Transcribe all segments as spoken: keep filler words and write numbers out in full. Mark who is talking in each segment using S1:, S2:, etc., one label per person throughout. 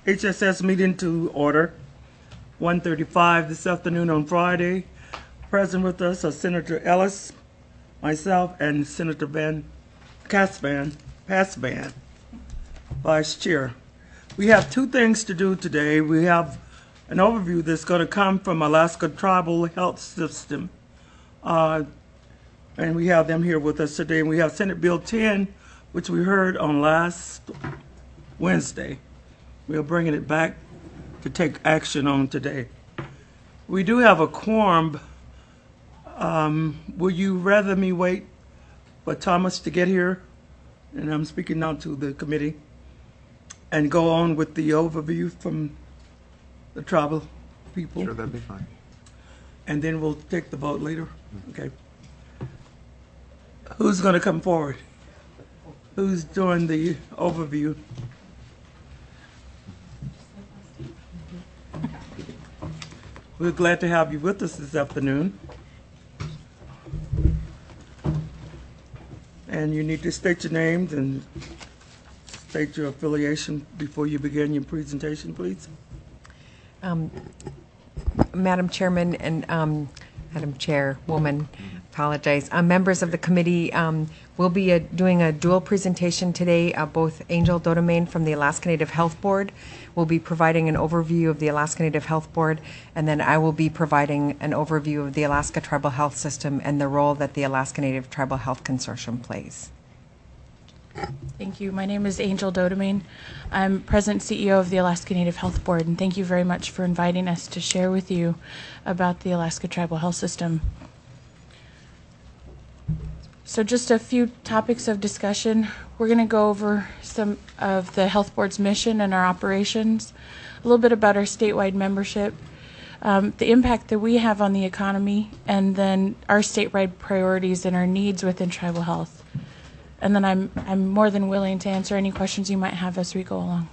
S1: H S S meeting to order. one thirty-five this afternoon on Friday. Present with us are Senator Ellis, myself, and Senator Van Casvan, Passvan, Vice Chair. We have two things to do today. We have an overview that's going to come from Alaska Tribal Health System. Uh, and we have them here with us today. And we have Senate Bill ten, which we heard on last Wednesday. We are bringing it back to take action on today. We do have a quorum. Um, will you rather me wait for Thomas to get here? And I'm speaking now to the committee. And go on with the overview from the tribal people.
S2: Sure, that'd be fine.
S1: And then we'll take the vote later. Okay. Who's going to come forward? Who's doing the overview? We're glad to have you with us this afternoon. And you need to state your names and state your affiliation before you begin your presentation, please.
S3: Um, Madam Chairman and um, Madam Chairwoman, apologize. Uh, members of the committee, um, we'll be uh, doing a dual presentation today. Uh, both Angel Dodomain from the Alaska Native Health Board will be providing an overview of the Alaska Native Health Board, and then I will be providing an overview of the Alaska Tribal Health System and the role that the Alaska Native Tribal Health Consortium plays.
S4: Thank you. My name is Angel Dodomain. I'm President and C E O of the Alaska Native Health Board, and thank you very much for inviting us to share with you about the Alaska Tribal Health System. So just a few topics of discussion. We're going to go over some of the Health Board's mission and our operations, a little bit about our statewide membership, um, the impact that we have on the economy, and then our statewide priorities and our needs within tribal health. And then I'm, I'm more than willing to answer any questions you might have as we go along.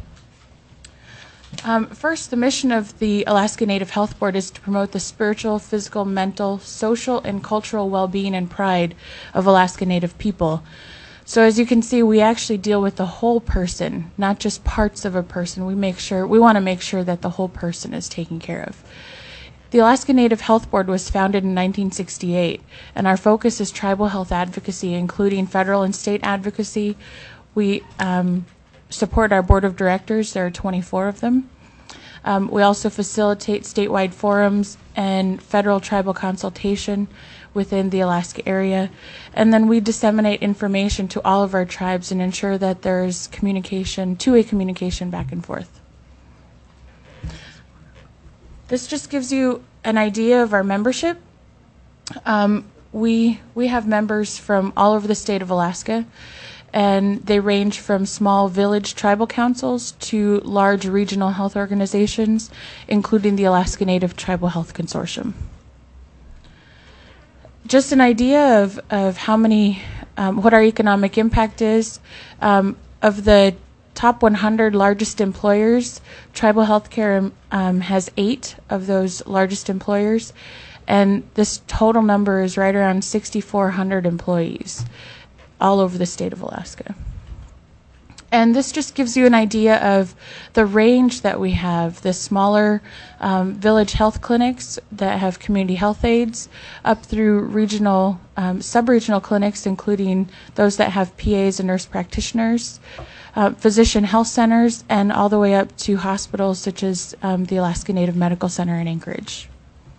S4: Um, first, the mission of the Alaska Native Health Board is to promote the spiritual, physical, mental, social, and cultural well-being and pride of Alaska Native people. So as you can see, we actually deal with the whole person, not just parts of a person. We make sure, we want to make sure that the whole person is taken care of. The Alaska Native Health Board was founded in nineteen sixty-eight, and our focus is tribal health advocacy, including federal and state advocacy. We um, support our board of directors. There are twenty-four of them. Um, we also facilitate statewide forums and federal tribal consultation within the Alaska area. And then we disseminate information to all of our tribes and ensure that there's communication, two-way communication back and forth. This just gives you an idea of our membership. Um, we we have members from all over the state of Alaska, and they range from small village tribal councils to large regional health organizations, including the Alaska Native Tribal Health Consortium. Just an idea of, of how many, um, what our economic impact is. Um, of the top one hundred largest employers, tribal healthcare um, has eight of those largest employers, and this total number is right around six thousand four hundred employees all over the state of Alaska. And this just gives you an idea of the range that we have, the smaller um, village health clinics that have community health aides, up through regional, um, sub-regional clinics, including those that have P As and nurse practitioners, Uh, physician health centers, and all the way up to hospitals such as um, the Alaska Native Medical Center in Anchorage.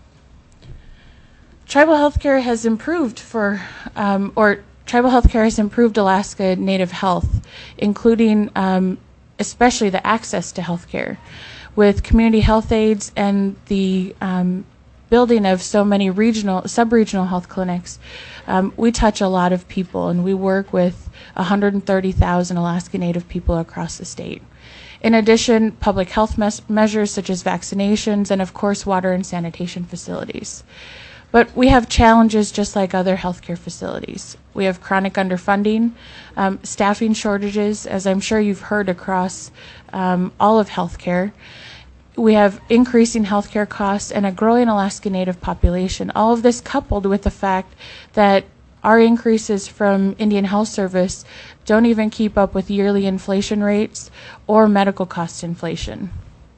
S4: Tribal healthcare has improved for, um, or tribal healthcare has improved Alaska Native health, including um, especially the access to healthcare, with community health aides and the um, building of so many regional, sub-regional health clinics. Um, we touch a lot of people, and we work with one hundred thirty thousand Alaska Native people across the state. In addition, public health mes measures such as vaccinations and, of course, water and sanitation facilities. But we have challenges just like other healthcare facilities. We have chronic underfunding, um, staffing shortages, as I'm sure you've heard across um, all of healthcare. We have increasing healthcare costs and a growing Alaska Native population. All of this coupled with the fact that our increases from Indian Health Service don't even keep up with yearly inflation rates or medical cost inflation.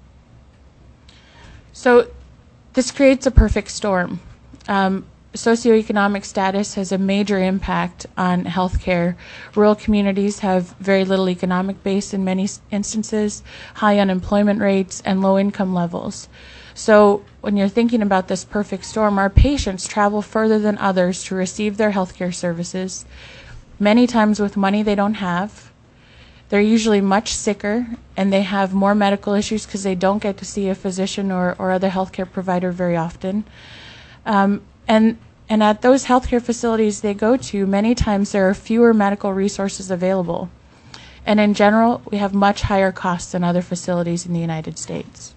S4: So this creates a perfect storm. Um, socioeconomic status has a major impact on healthcare. Rural communities have very little economic base in many instances, high unemployment rates, and low income levels. So when you're thinking about this perfect storm, our patients travel further than others to receive their healthcare services, many times with money they don't have. They're usually much sicker, and they have more medical issues because they don't get to see a physician or, or other healthcare provider very often. Um, and and at those healthcare facilities they go to, many times there are fewer medical resources available. And in general, we have much higher costs than other facilities in the United States.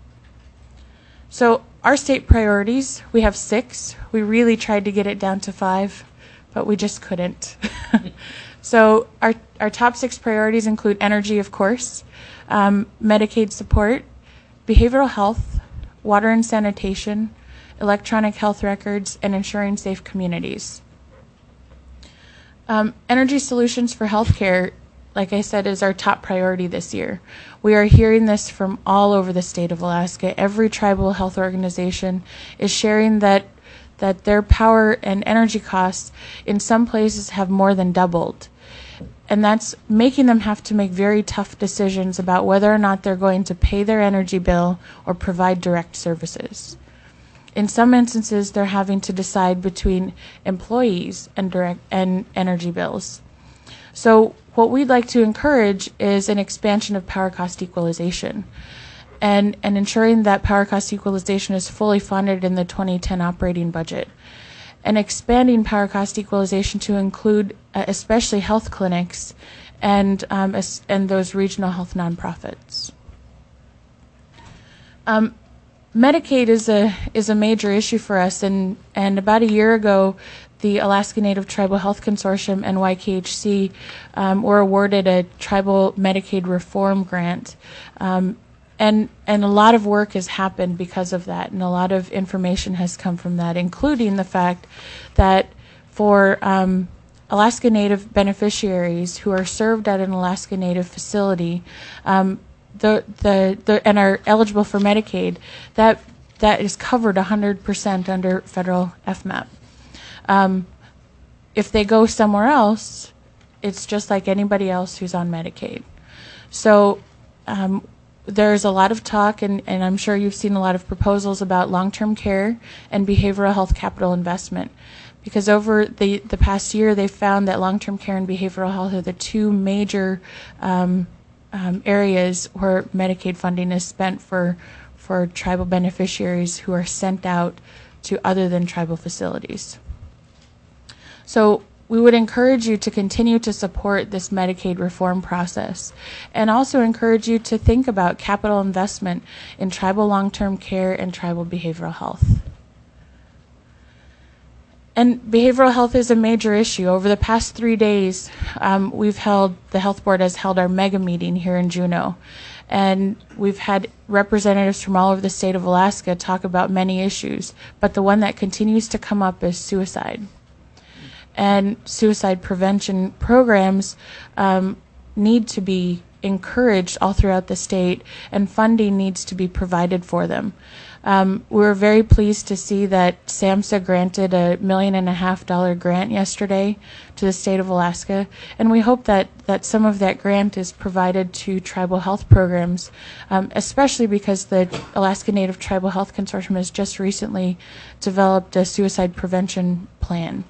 S4: So our state priorities, we have six. We really tried to get it down to five, but we just couldn't. So our, our top six priorities include energy, of course, um, Medicaid support, behavioral health, water and sanitation, electronic health records, and ensuring safe communities. Um, energy solutions for healthcare, like I said, is our top priority this year. We are hearing this from all over the state of Alaska. Every tribal health organization is sharing that that their power and energy costs in some places have more than doubled. And that's making them have to make very tough decisions about whether or not they're going to pay their energy bill or provide direct services. In some instances, they're having to decide between employees and direct and energy bills. So what we'd like to encourage is an expansion of power cost equalization, and, and ensuring that power cost equalization is fully funded in the twenty ten operating budget, and expanding power cost equalization to include uh, especially health clinics and, um, as, and those regional health nonprofits. Um, Medicaid is a is a major issue for us, and, and about a year ago, the Alaska Native Tribal Health Consortium and Y K H C um, were awarded a tribal Medicaid reform grant. Um, and and a lot of work has happened because of that, and a lot of information has come from that, including the fact that for um, Alaska Native beneficiaries who are served at an Alaska Native facility, um, the, the the and are eligible for Medicaid, that that is covered one hundred percent under federal F MAP. Um, if they go somewhere else, it's just like anybody else who's on Medicaid. So um, there's a lot of talk, and, and I'm sure you've seen a lot of proposals about long-term care and behavioral health capital investment. Because over the, the past year, they've found that long-term care and behavioral health are the two major um, um, areas where Medicaid funding is spent for, for tribal beneficiaries who are sent out to other than tribal facilities. So we would encourage you to continue to support this Medicaid reform process, and also encourage you to think about capital investment in tribal long-term care and tribal behavioral health. And behavioral health is a major issue. Over the past three days, um, we've held, the Health Board has held our mega meeting here in Juneau. And we've had representatives from all over the state of Alaska talk about many issues, but the one that continues to come up is suicide. And suicide prevention programs um, need to be encouraged all throughout the state, and funding needs to be provided for them. Um, we were very pleased to see that SAMHSA granted a million and a half dollar grant yesterday to the state of Alaska, and we hope that, that some of that grant is provided to tribal health programs, um, especially because the Alaska Native Tribal Health Consortium has just recently developed a suicide prevention plan.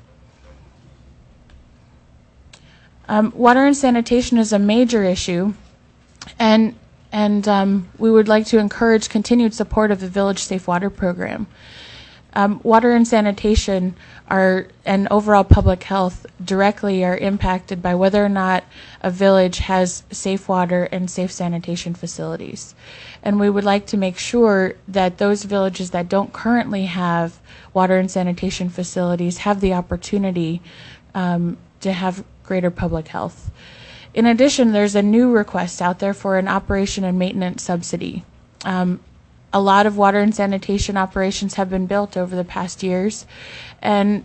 S4: Um, water and sanitation is a major issue, and and um, we would like to encourage continued support of the Village Safe Water Program. Um, water and sanitation are, and overall public health directly are impacted by whether or not a village has safe water and safe sanitation facilities. And we would like to make sure that those villages that don't currently have water and sanitation facilities have the opportunity um, to have greater public health. In addition, there's a new request out there for an operation and maintenance subsidy. Um, a lot of water and sanitation operations have been built over the past years, and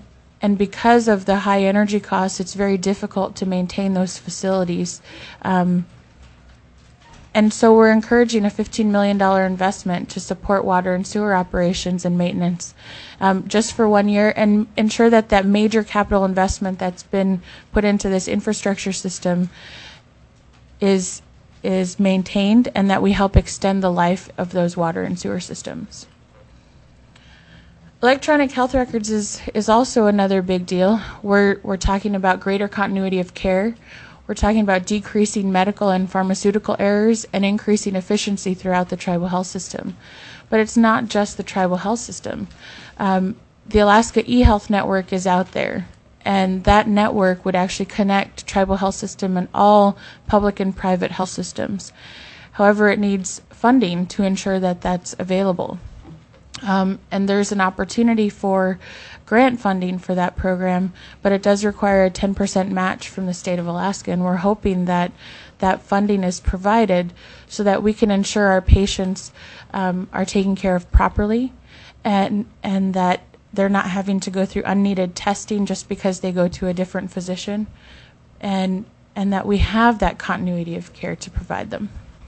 S4: and because of the high energy costs, it's very difficult to maintain those facilities. Um, and so we're encouraging a fifteen million dollars investment to support water and sewer operations and maintenance um, just for one year, and ensure that that major capital investment that's been put into this infrastructure system is is maintained, and that we help extend the life of those water and sewer systems. Electronic health records is, is also another big deal. We're, we're talking about greater continuity of care. We're talking about decreasing medical and pharmaceutical errors and increasing efficiency throughout the tribal health system. But it's not just the tribal health system. Um, the Alaska eHealth Network is out there, and that network would actually connect tribal health system and all public and private health systems. However, it needs funding to ensure that that's available. Um, and there's an opportunity for grant funding for that program, but it does require a ten percent match from the state of Alaska, and we're hoping that that funding is provided so that we can ensure our patients um, are taken care of properly, and and that they're not having to go through unneeded testing just because they go to a different physician, and and that we have that continuity of care to provide them.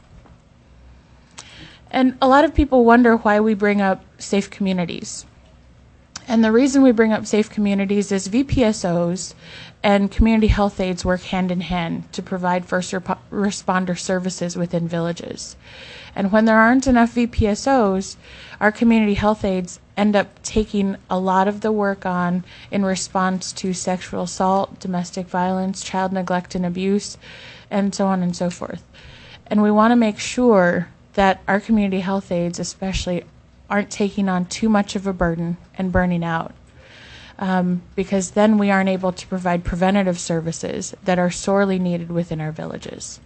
S4: And a lot of people wonder why we bring up safe communities. And the reason we bring up safe communities is V P S Os and community health aides work hand in hand to provide first rep- responder services within villages. And when there aren't enough V P S Os, our community health aides end up taking a lot of the work on in response to sexual assault, domestic violence, child neglect and abuse, and so on and so forth. And we want to make sure that our community health aides especially aren't taking on too much of a burden and burning out, um, because then we aren't able to provide preventative services that are sorely needed within our villages.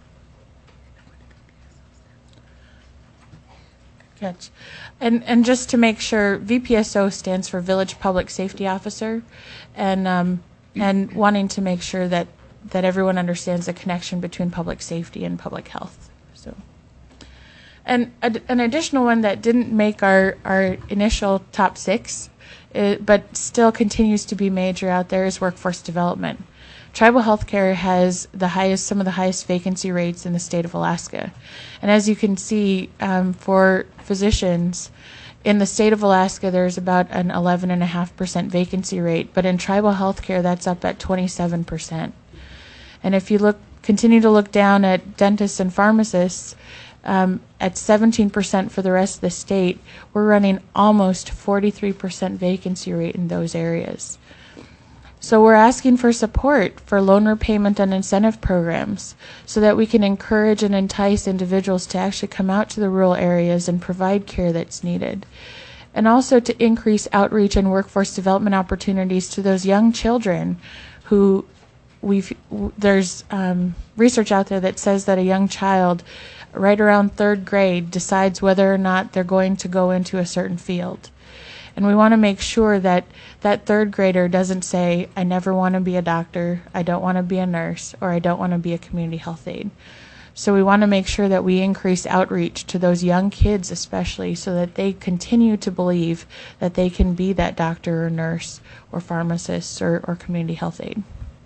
S4: Catch. And, and just to make sure, V P S O stands for Village Public Safety Officer, and um, and wanting to make sure that, that everyone understands the connection between public safety and public health. So. And ad- an additional one that didn't make our, our initial top six, uh, but still continues to be major out there, is workforce development. Tribal healthcare has the highest, some of the highest vacancy rates in the state of Alaska. And as you can see, um, for physicians, in the state of Alaska, there's about an eleven point five percent vacancy rate, but in tribal healthcare, that's up at twenty-seven percent. And if you look, continue to look down at dentists and pharmacists, Um, at seventeen percent for the rest of the state, we're running almost forty-three percent vacancy rate in those areas. So we're asking for support for loan repayment and incentive programs so that we can encourage and entice individuals to actually come out to the rural areas and provide care that's needed. And also to increase outreach and workforce development opportunities to those young children who we've, there's um, research out there that says that a young child right around third grade decides whether or not they're going to go into a certain field. And we want to make sure that that third grader doesn't say, I never want to be a doctor, I don't want to be a nurse, or I don't want to be a community health aide. So we want to make sure that we increase outreach to those young kids especially, so that they continue to believe that they can be that doctor or nurse or pharmacist or, or community health aide.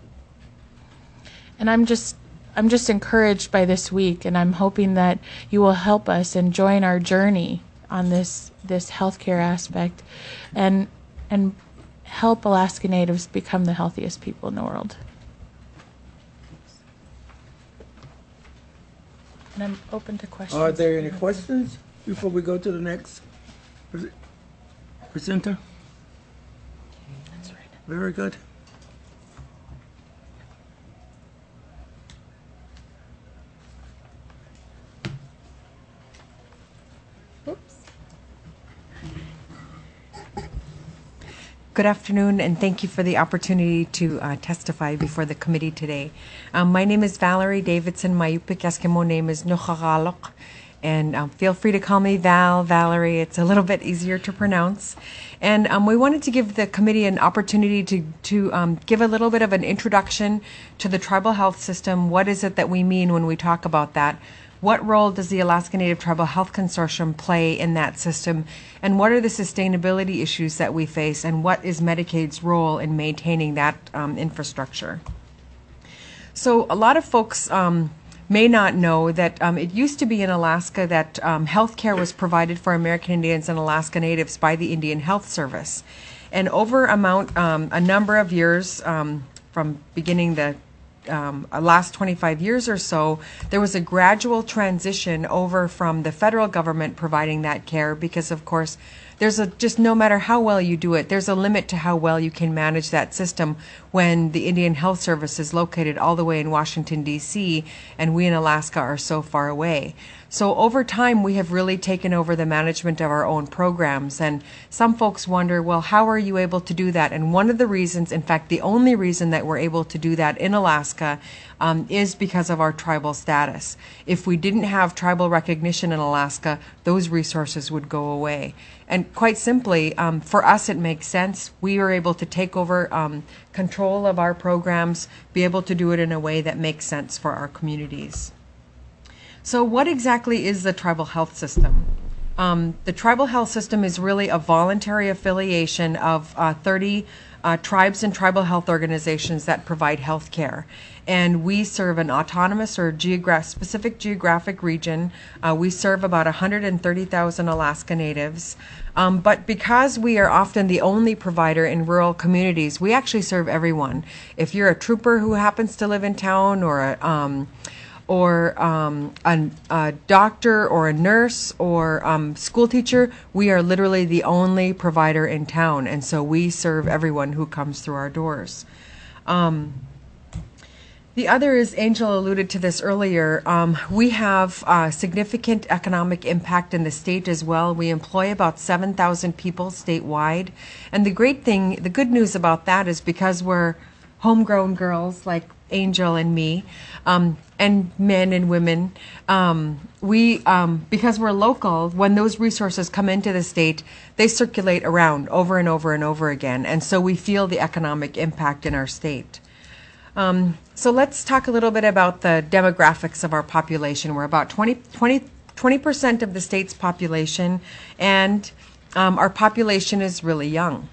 S4: And I'm just I'm just encouraged by this week, and I'm hoping that you will help us and join our journey on this this healthcare aspect, and and help Alaska Natives become the healthiest people in the world. And I'm open to questions.
S1: Are there any questions before we go to the next pre- presenter?
S4: That's right.
S1: Very good.
S3: Good afternoon, and thank you for the opportunity to uh, testify before the committee today. Um, my name is Valerie Davidson. My Yupik Eskimo name is Nuchagalok, and um, feel free to call me Val, Valerie. It's a little bit easier to pronounce. And um, we wanted to give the committee an opportunity to, to um, give a little bit of an introduction to the tribal health system. What is it that we mean when we talk about that? what role does the Alaska Native Tribal Health Consortium play in that system, and what are the sustainability issues that we face, and what is Medicaid's role in maintaining that um, infrastructure? So a lot of folks um, may not know that um, it used to be in Alaska that um, health care was provided for American Indians and Alaska Natives by the Indian Health Service. And over amount, um, a number of years, um, from beginning the um, last twenty-five years or so, there was a gradual transition over from the federal government providing that care because, of course, there's a just no matter how well you do it, there's a limit to how well you can manage that system when the Indian Health Service is located all the way in Washington, D C, and we in Alaska are so far away. So over time, we have really taken over the management of our own programs. And some folks wonder, well, how are you able to do that? And one of the reasons, in fact, the only reason that we're able to do that in Alaska um, is because of our tribal status. If we didn't have tribal recognition in Alaska, those resources would go away. And quite simply, um, for us, it makes sense. We are able to take over um, control of our programs, be able to do it in a way that makes sense for our communities. So what exactly is the tribal health system? Um, the tribal health system is really a voluntary affiliation of uh, thirty uh, tribes and tribal health organizations that provide health care. And we serve an autonomous or geogra- specific geographic region. Uh, we serve about one hundred thirty thousand Alaska Natives. Um, but because we are often the only provider in rural communities, we actually serve everyone. If you're a trooper who happens to live in town, or a um, or um, a, a doctor or a nurse or um, school teacher, we are literally the only provider in town, and so we serve everyone who comes through our doors. Um, the other is, Angel alluded to this earlier, um, we have uh, significant economic impact in the state as well. We employ about seven thousand people statewide, and the great thing, the good news about that is because we're homegrown girls like Angel and me, um, and men and women, um, we, um, because we're local, when those resources come into the state, they circulate around over and over and over again, and so we feel the economic impact in our state. Um, so let's talk a little bit about the demographics of our population. We're about twenty, twenty, twenty percent of the state's population, and um, our population is really young.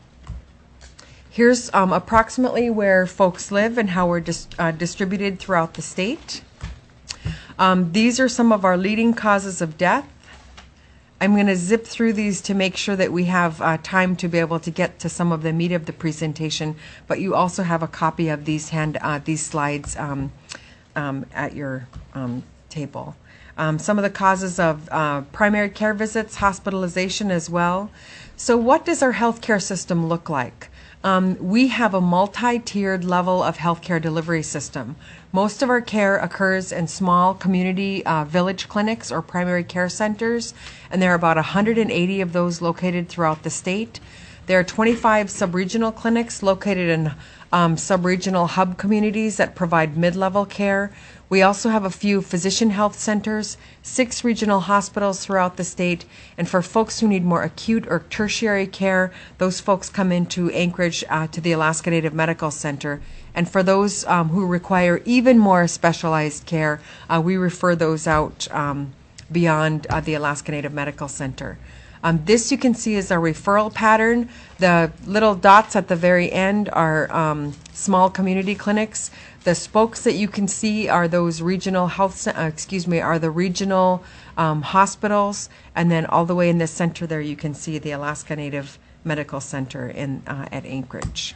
S3: Here's um, approximately where folks live and how we're dis- uh, distributed throughout the state. Um, these are some of our leading causes of death. I'm going to zip through these to make sure that we have uh, time to be able to get to some of the meat of the presentation, but you also have a copy of these hand uh, these slides um, um, at your um, table. Um, some of the causes of uh, primary care visits, hospitalization as well. So what does our healthcare system look like? Um, we have a multi-tiered level of healthcare delivery system. Most of our care occurs in small community uh, village clinics or primary care centers, and there are about one hundred eighty of those located throughout the state. There are twenty-five sub-regional clinics located in um, sub-regional hub communities that provide mid-level care. We also have a few physician health centers, six regional hospitals throughout the state, and for folks who need more acute or tertiary care, those folks come into Anchorage uh, to the Alaska Native Medical Center. And for those um, who require even more specialized care, uh, we refer those out um, beyond uh, the Alaska Native Medical Center. Um, this you can see is our referral pattern. The little dots at the very end are um, small community clinics. The spokes that you can see are those regional health, uh, excuse me, are the regional um, hospitals, and then all the way in the center there you can see the Alaska Native Medical Center in uh, at Anchorage.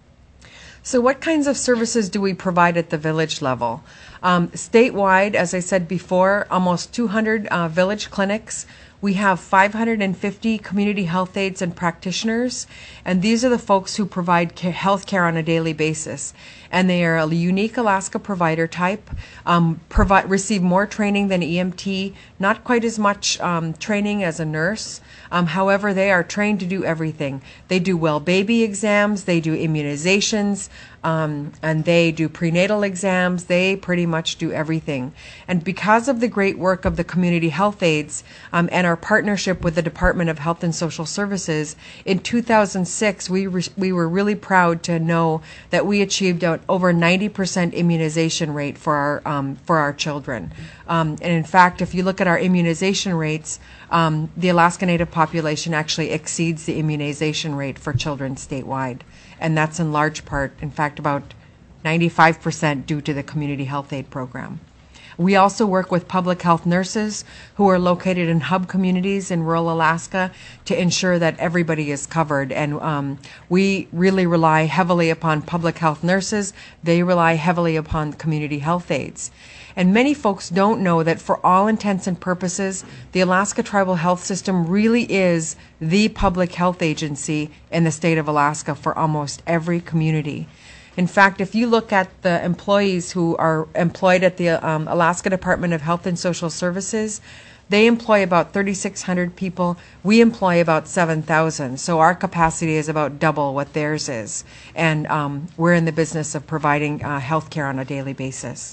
S3: So what kinds of services do we provide at the village level? Um, statewide, as I said before, almost two hundred uh, village clinics. We have five hundred fifty community health aides and practitioners, and these are the folks who provide care, health care on a daily basis. And they are a unique Alaska provider type, um, provide, receive more training than E M T, not quite as much um, training as a nurse. Um, however, they are trained to do everything. They do well baby exams, they do immunizations, Um, and they do prenatal exams. They pretty much do everything. And because of the great work of the community health aides um, and our partnership with the Department of Health and Social Services, in two thousand six, we, re- we were really proud to know that we achieved an over ninety percent immunization rate for our, um, for our children. Um, and in fact, if you look at our immunization rates, um, the Alaska Native population actually exceeds the immunization rate for children statewide. And that's in large part, in fact, about ninety-five percent due to the community health aid program. We also work with public health nurses who are located in hub communities in rural Alaska to ensure that everybody is covered. And um, we really rely heavily upon public health nurses. They rely heavily upon community health aides. And many folks don't know that for all intents and purposes, the Alaska Tribal Health System really is the public health agency in the state of Alaska for almost every community. In fact, if you look at the employees who are employed at the um, Alaska Department of Health and Social Services, they employ about thirty-six hundred people. We employ about seven thousand. So our capacity is about double what theirs is. And um, we're in the business of providing uh, health care on a daily basis.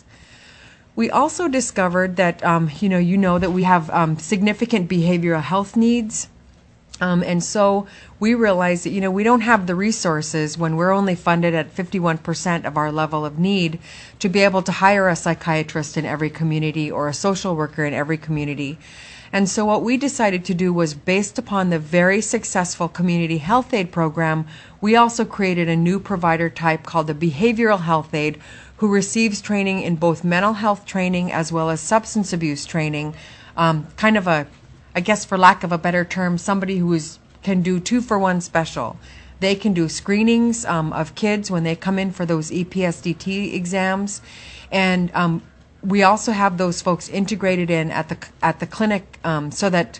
S3: We also discovered that, um, you know, you know that we have um, significant behavioral health needs. Um, and so we realized that, you know, we don't have the resources when we're only funded at fifty-one percent of our level of need to be able to hire a psychiatrist in every community or a social worker in every community. And so what we decided to do was, based upon the very successful community health aid program, we also created a new provider type called the behavioral health aide, who receives training in both mental health training as well as substance abuse training, um, kind of a, I guess for lack of a better term, somebody who is, can do two for one special. They can do screenings um, of kids when they come in for those E P S D T exams. And um, we also have those folks integrated in at the at the clinic um, so that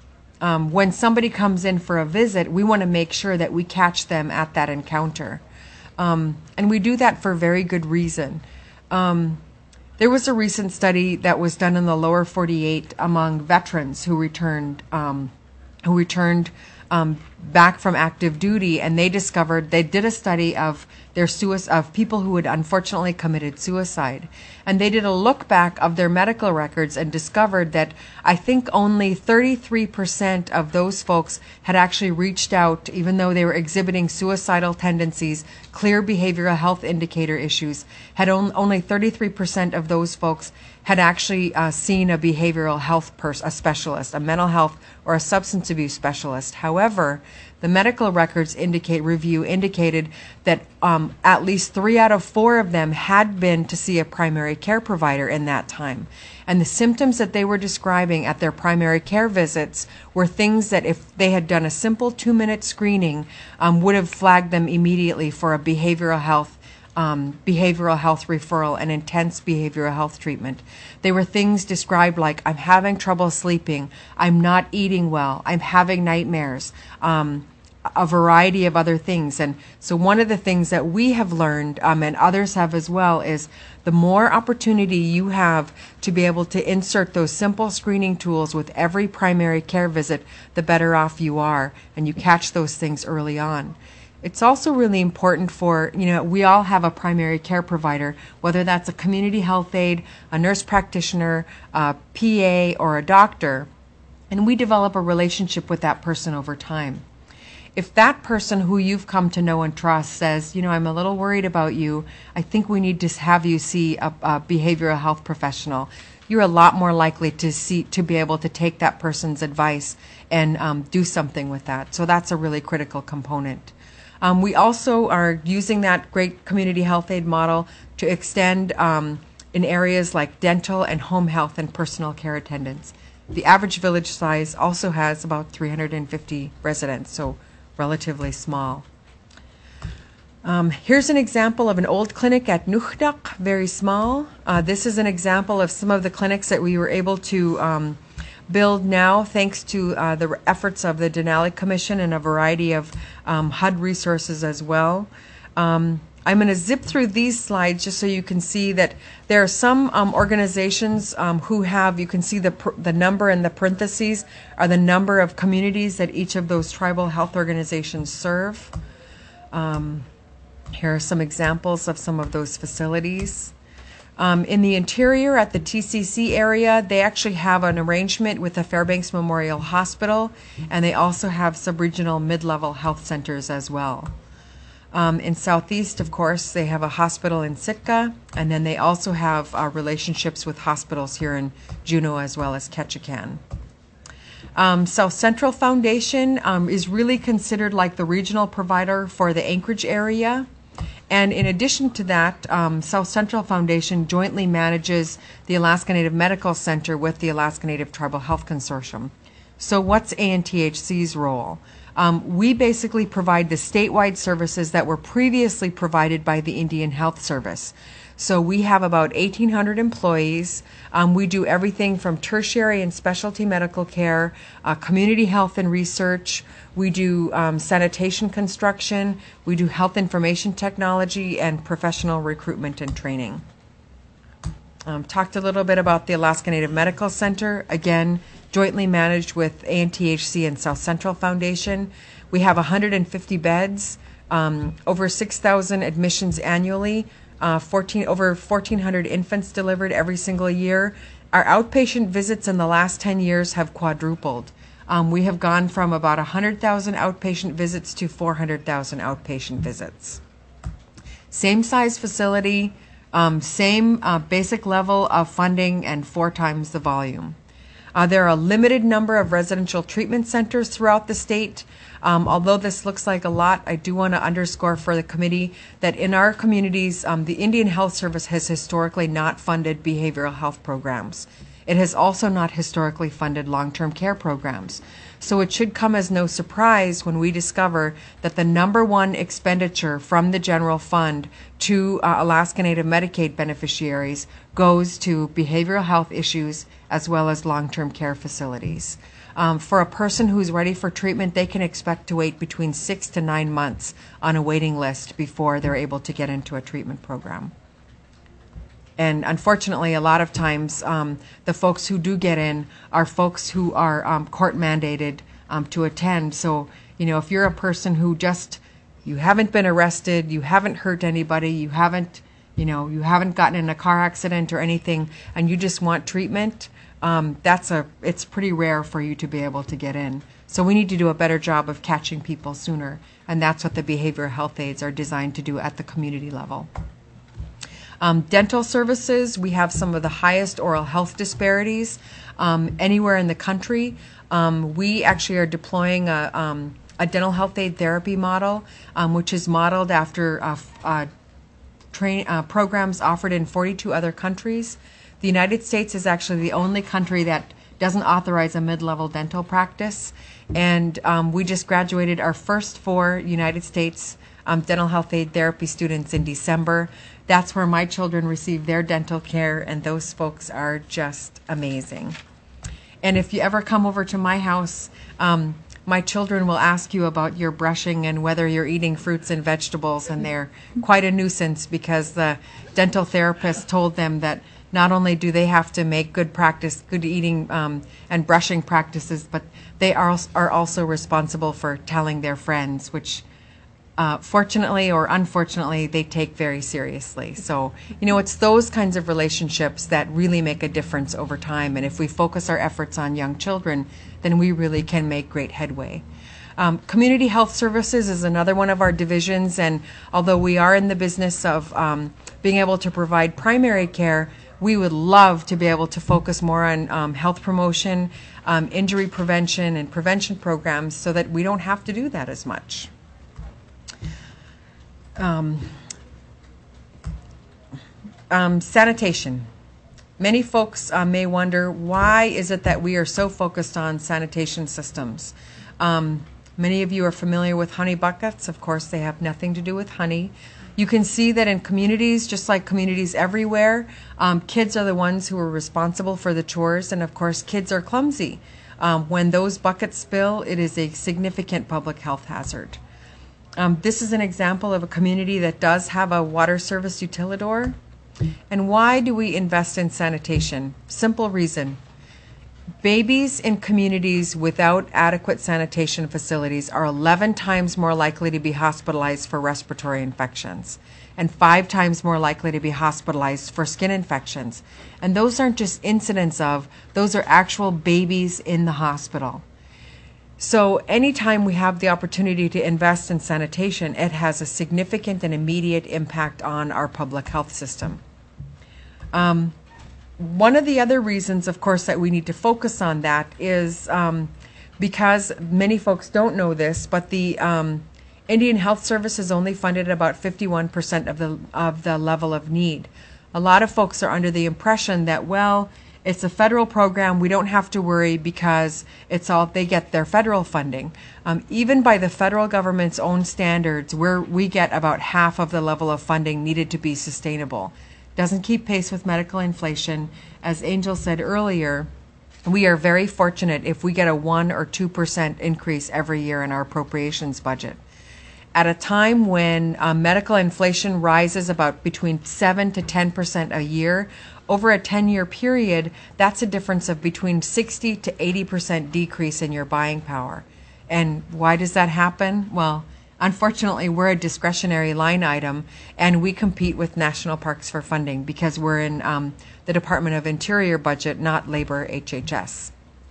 S3: um, when somebody comes in for a visit, we want to make sure that we catch them at that encounter. Um, and we do that for very good reason. Um, there was a recent study that was done in the lower forty-eight among veterans who returned, um, who returned um, back from active duty, and they discovered, they did a study of their suicide, of people who had unfortunately committed suicide. And they did a look back of their medical records and discovered that I think only thirty-three percent of those folks had actually reached out, even though they were exhibiting suicidal tendencies, clear behavioral health indicator issues, had on, only thirty-three percent of those folks had actually uh, seen a behavioral health pers- a specialist, a mental health or a substance abuse specialist. However, the medical records indicate review indicated that um, at least three out of four of them had been to see a primary care provider in that time. And the symptoms that they were describing at their primary care visits were things that if they had done a simple two-minute screening um, would have flagged them immediately for a behavioral health Um, behavioral health referral and intense behavioral health treatment. They were things described like, I'm having trouble sleeping, I'm not eating well, I'm having nightmares, um, a variety of other things. And so one of the things that we have learned, um, and others have as well, is the more opportunity you have to be able to insert those simple screening tools with every primary care visit, the better off you are, and you catch those things early on. It's also really important for, you know, we all have a primary care provider, whether that's a community health aide, a nurse practitioner, a P A, or a doctor, and we develop a relationship with that person over time. If that person who you've come to know and trust says, you know, I'm a little worried about you, I think we need to have you see a, a behavioral health professional, you're a lot more likely to see to be able to take that person's advice and um, do something with that. So that's a really critical component. Um, we also are using that great community health aid model to extend um, in areas like dental and home health and personal care attendance. The average village size also has about three hundred fifty residents, so relatively small. Um, here's an example of an old clinic at Nuxdaq, very small. Uh, this is an example of some of the clinics that we were able to um, build now thanks to uh, the efforts of the Denali Commission and a variety of um, H U D resources as well. Um, I'm going to zip through these slides just so you can see that there are some um, organizations um, who have, you can see the, pr- the number in the parentheses are the number of communities that each of those tribal health organizations serve. Um, Here are some examples of some of those facilities. Um, in the interior at the T C C area, they actually have an arrangement with the Fairbanks Memorial Hospital, and they also have sub-regional mid-level health centers as well. Um, in Southeast, of course, they have a hospital in Sitka, and then they also have uh, relationships with hospitals here in Juneau as well as Ketchikan. Um, South Central Foundation um, is really considered like the regional provider for the Anchorage area. And in addition to that, um, South Central Foundation jointly manages the Alaska Native Medical Center with the Alaska Native Tribal Health Consortium. So what's A N T H C's role? Um, we basically provide the statewide services that were previously provided by the Indian Health Service. So we have about eighteen hundred employees. Um, we do everything from tertiary and specialty medical care, uh, community health and research. We do um, sanitation construction. We do health information technology and professional recruitment and training. Um, talked a little bit about the Alaska Native Medical Center, again, jointly managed with A N T H C and South Central Foundation. We have one hundred fifty beds, um, over six thousand admissions annually, uh, fourteen, over fourteen hundred infants delivered every single year. Our outpatient visits in the last ten years have quadrupled. Um, we have gone from about one hundred thousand outpatient visits to four hundred thousand outpatient visits. Same size facility, um, same uh, basic level of funding, and four times the volume. Uh, there are a limited number of residential treatment centers throughout the state. Um, although this looks like a lot, I do want to underscore for the committee that in our communities, um, the Indian Health Service has historically not funded behavioral health programs. It has also not historically funded long-term care programs. So it should come as no surprise when we discover that the number one expenditure from the general fund to uh, Alaska Native Medicaid beneficiaries goes to behavioral health issues as well as long-term care facilities. Um, for a person who's ready for treatment, they can expect to wait between six to nine months on a waiting list before they're able to get into a treatment program. And unfortunately, a lot of times, um, the folks who do get in are folks who are um, court mandated um, to attend. So, you know, if you're a person who just, you haven't been arrested, you haven't hurt anybody, you haven't, you know, you haven't gotten in a car accident or anything, and you just want treatment, um, that's a, it's pretty rare for you to be able to get in. So we need to do a better job of catching people sooner, and that's what the behavioral health aides are designed to do at the community level. Um, dental services, we have some of the highest oral health disparities um, anywhere in the country. Um, we actually are deploying a, um, a dental health aid therapy model, um, which is modeled after uh, uh, train, uh, programs offered in forty-two other countries. The United States is actually the only country that doesn't authorize a mid-level dental practice. And um, we just graduated our first four United States um, dental health aid therapy students in December. That's where my children receive their dental care, and those folks are just amazing. And if you ever come over to my house, um, my children will ask you about your brushing and whether you're eating fruits and vegetables, and they're quite a nuisance because the dental therapist told them that not only do they have to make good practice, good eating um, and brushing practices, but they are, are also responsible for telling their friends, which Uh, fortunately or unfortunately, they take very seriously. So, you know, it's those kinds of relationships that really make a difference over time. And if we focus our efforts on young children, then we really can make great headway. Um, Community Health Services is another one of our divisions. And although we are in the business of um, being able to provide primary care, we would love to be able to focus more on um, health promotion, um, injury prevention, and prevention programs so that we don't have to do that as much. Um, um, sanitation. Many folks uh, may wonder, why is it that we are so focused on sanitation systems? Um, many of you are familiar with honey buckets. Of course, they have nothing to do with honey. You can see that in communities, just like communities everywhere, um, kids are the ones who are responsible for the chores, and of course, kids are clumsy. Um, when those buckets spill, it is a significant public health hazard. Um, this is an example of a community that does have a water service utilidor. And why do we invest in sanitation? Simple reason. Babies in communities without adequate sanitation facilities are eleven times more likely to be hospitalized for respiratory infections and five times more likely to be hospitalized for skin infections. And those aren't just incidents of, those are actual babies in the hospital. So anytime we have the opportunity to invest in sanitation, it has a significant and immediate impact on our public health system. Um, one of the other reasons, of course, that we need to focus on that is um, because many folks don't know this, but the um, Indian Health Service is only funded at about fifty-one percent of the of the level of need. A lot of folks are under the impression that, well, it's a federal program, we don't have to worry because it's all, they get their federal funding. Um, even by the federal government's own standards, we're, we get about half of the level of funding needed to be sustainable. Doesn't keep pace with medical inflation. As Angel said earlier, we are very fortunate if we get a one or two percent increase every year in our appropriations budget. At a time when uh, medical inflation rises about between seven to ten percent a year, over a ten-year period, that's a difference of between sixty to eighty percent decrease in your buying power. And why does that happen? Well, unfortunately, we're a discretionary line item, and we compete with national parks for funding because we're in um, the Department of Interior budget, not Labor H H S.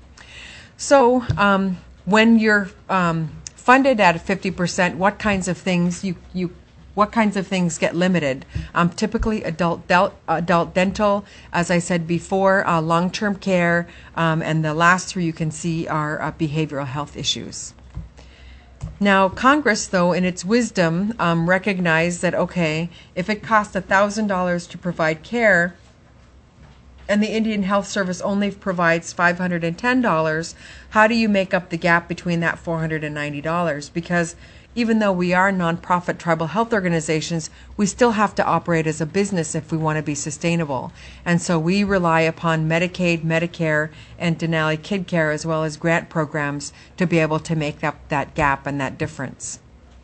S3: So um, when you're um, funded at fifty percent, what kinds of things you, you what kinds of things get limited? Um, typically adult, del- adult dental, as I said before, uh, long-term care, um, and the last three you can see are uh, behavioral health issues. Now, Congress, though, in its wisdom, um, recognized that, okay, if it costs one thousand dollars to provide care, and the Indian Health Service only provides five hundred ten dollars, how do you make up the gap between that four hundred ninety dollars? Because even though we are nonprofit tribal health organizations, we still have to operate as a business if we want to be sustainable. And so we rely upon Medicaid, Medicare, and Denali Kid Care, as well as grant programs, to be able to make up that gap and that difference.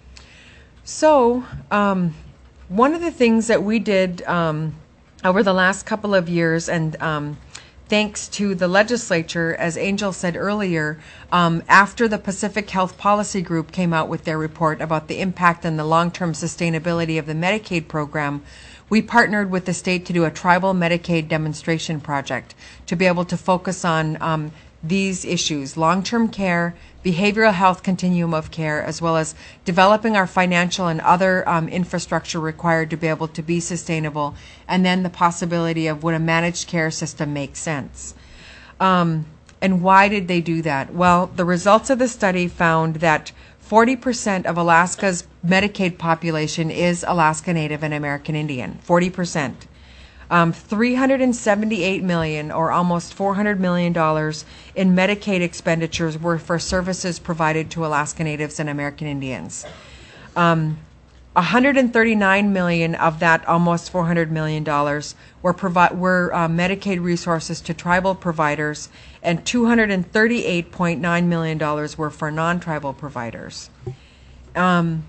S3: So um, one of the things that we did um, over the last couple of years, and um, thanks to the legislature, as Angel said earlier, um, after the Pacific Health Policy Group came out with their report about the impact and the long-term sustainability of the Medicaid program, we partnered with the state to do a tribal Medicaid demonstration project to be able to focus on um, these issues: long-term care, behavioral health continuum of care, as well as developing our financial and other um, infrastructure required to be able to be sustainable, and then the possibility of would a managed care system make sense. Um, and why did they do that? Well, the results of the study found that forty percent of Alaska's Medicaid population is Alaska Native and American Indian, forty percent. Um, three hundred seventy-eight million dollars, or almost four hundred million dollars, in Medicaid expenditures were for services provided to Alaska Natives and American Indians. Um, one hundred thirty-nine million dollars of that almost four hundred million dollars were, provi- were uh, Medicaid resources to tribal providers, and two hundred thirty-eight point nine million dollars were for non-tribal providers. Um,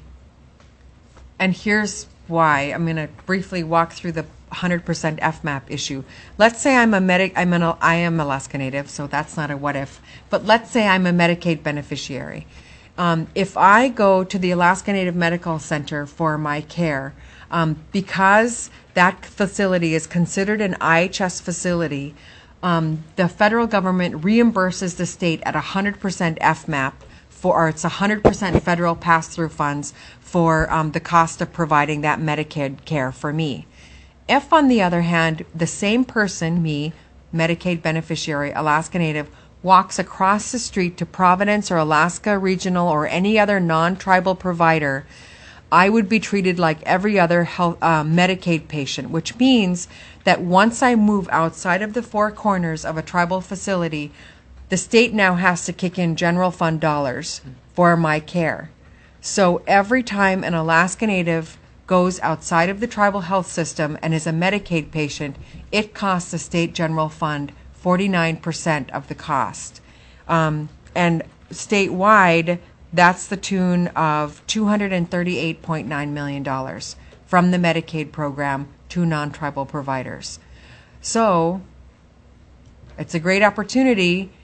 S3: and here's why. I'm going to briefly walk through the one hundred percent F MAP issue. Let's say I'm a medic, I'm an, I am Alaska Native, so that's not a what if, but let's say I'm a Medicaid beneficiary. Um, if I go to the Alaska Native Medical Center for my care, um, because that facility is considered an I H S facility, um, the federal government reimburses the state at one hundred percent F MAP, for, or it's one hundred percent federal pass-through funds for um, the cost of providing that Medicaid care for me. If, on the other hand, the same person, me, Medicaid beneficiary, Alaska Native, walks across the street to Providence or Alaska Regional or any other non-tribal provider, I would be treated like every other health, uh, Medicaid patient, which means that once I move outside of the four corners of a tribal facility, the state now has to kick in general fund dollars for my care. So every time an Alaska Native goes outside of the tribal health system and is a Medicaid patient, it costs the state general fund forty-nine percent of the cost. Um, and statewide, that's the tune of two hundred thirty-eight point nine million dollars from the Medicaid program to non-tribal providers. So it's a great opportunity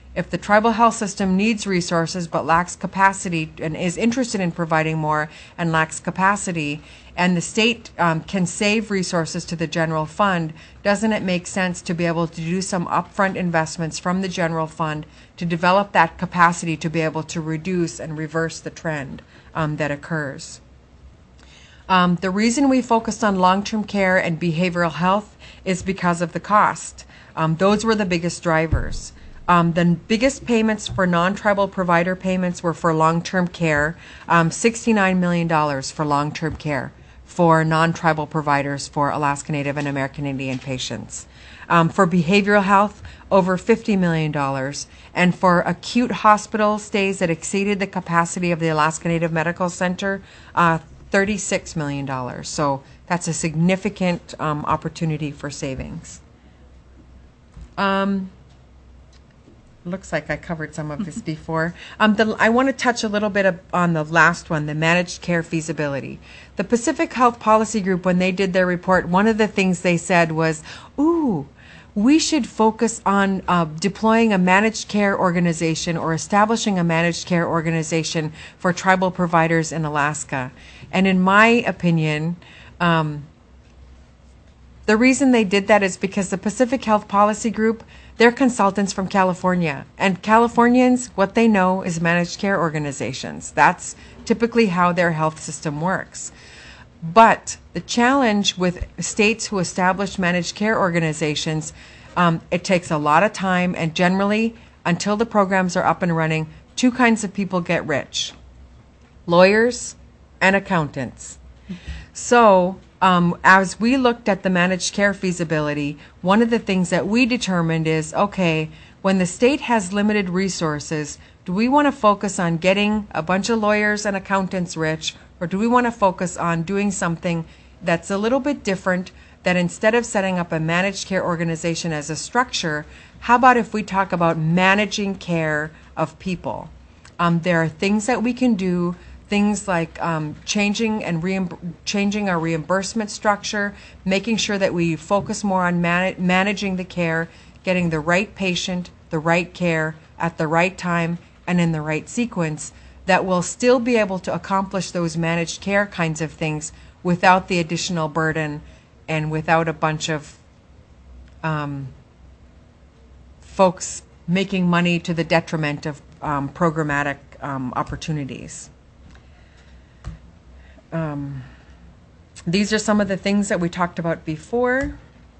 S3: If the tribal health system needs resources but lacks capacity and is interested in providing more and lacks capacity, and the state um, can save resources to the general fund, doesn't it make sense to be able to do some upfront investments from the general fund to develop that capacity to be able to reduce and reverse the trend um, that occurs? Um, the reason we focused on long-term care and behavioral health is because of the cost. Um, those were the biggest drivers. Um, the biggest payments for non-tribal provider payments were for long-term care, um, sixty-nine million dollars for long-term care for non-tribal providers for Alaska Native and American Indian patients. Um, for behavioral health, over fifty million dollars. And for acute hospital stays that exceeded the capacity of the Alaska Native Medical Center, uh, thirty-six million dollars. So that's a significant um, opportunity for savings. Um, Looks like I covered some of this before. Um, the, I want to touch a little bit of, on the last one, the managed care feasibility. The Pacific Health Policy Group, when they did their report, one of the things they said was, ooh, we should focus on uh, deploying a managed care organization or establishing a managed care organization for tribal providers in Alaska. And in my opinion, um, the reason they did that is because the Pacific Health Policy Group, they're consultants from California. And Californians, what they know is managed care organizations. That's typically how their health system works. But the challenge with states who establish managed care organizations, um, it takes a lot of time, and generally, until the programs are up and running, two kinds of people get rich: lawyers and accountants. So, Um, as we looked at the managed care feasibility, one of the things that we determined is, okay, when the state has limited resources, do we want to focus on getting a bunch of lawyers and accountants rich, or do we want to focus on doing something that's a little bit different, that instead of setting up a managed care organization as a structure, how about if we talk about managing care of people? Um, there are things that we can do, things like um, changing and reimb- changing our reimbursement structure, making sure that we focus more on man- managing the care, getting the right patient, the right care at the right time and in the right sequence, that will still be able to accomplish those managed care kinds of things without the additional burden and without a bunch of um, folks making money to the detriment of um, programmatic um, opportunities. Um, these are some of the things that we talked about before.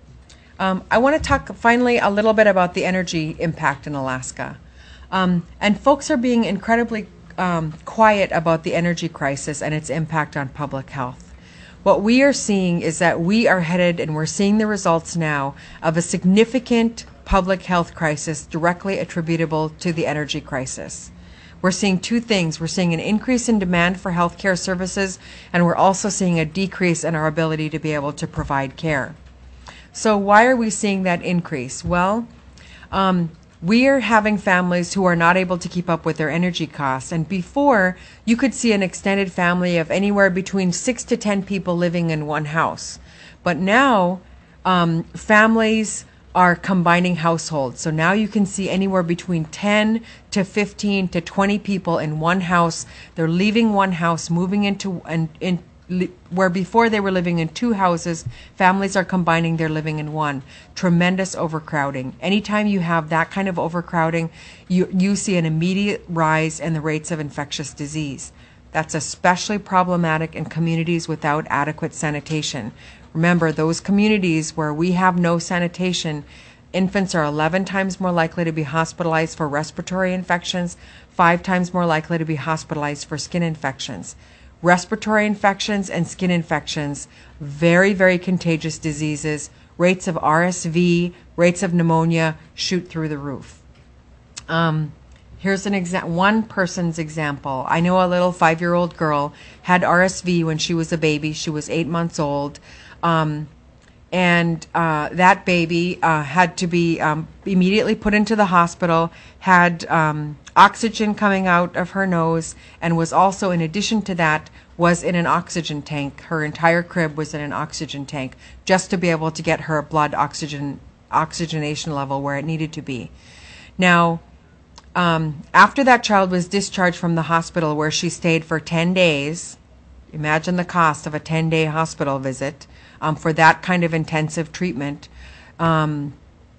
S3: Um, I want to talk finally a little bit about the energy impact in Alaska. Um, and folks are being incredibly um, quiet about the energy crisis and its impact on public health. What we are seeing is that we are headed, and we're seeing the results now, of a significant public health crisis directly attributable to the energy crisis. We're seeing two things. We're seeing an increase in demand for healthcare services, and we're also seeing a decrease in our ability to be able to provide care. So why are we seeing that increase? Well, um, we are having families who are not able to keep up with their energy costs. And before, you could see an extended family of anywhere between six to ten people living in one house. But now, um, families are combining households. So now you can see anywhere between ten to fifteen to twenty people in one house. They're leaving one house, moving into and in, where before they were living in two houses, families are combining, they're living in one. Tremendous overcrowding. Anytime you have that kind of overcrowding, you, you see an immediate rise in the rates of infectious disease. That's especially problematic in communities without adequate sanitation. Remember, those communities where we have no sanitation, infants are eleven times more likely to be hospitalized for respiratory infections, five times more likely to be hospitalized for skin infections. Respiratory infections and skin infections, very, very contagious diseases. Rates of R S V, rates of pneumonia shoot through the roof. Um, here's an exa- one person's example. I know a little five-year-old girl had R S V when she was a baby. She was eight months old. Um, and uh, that baby uh, had to be um, immediately put into the hospital, had um, oxygen coming out of her nose, and was also, in addition to that, was in an oxygen tank. Her entire crib was in an oxygen tank just to be able to get her blood oxygen oxygenation level where it needed to be. Now, Um, after that child was discharged from the hospital where she stayed for ten days, imagine the cost of a ten-day hospital visit um, for that kind of intensive treatment, um,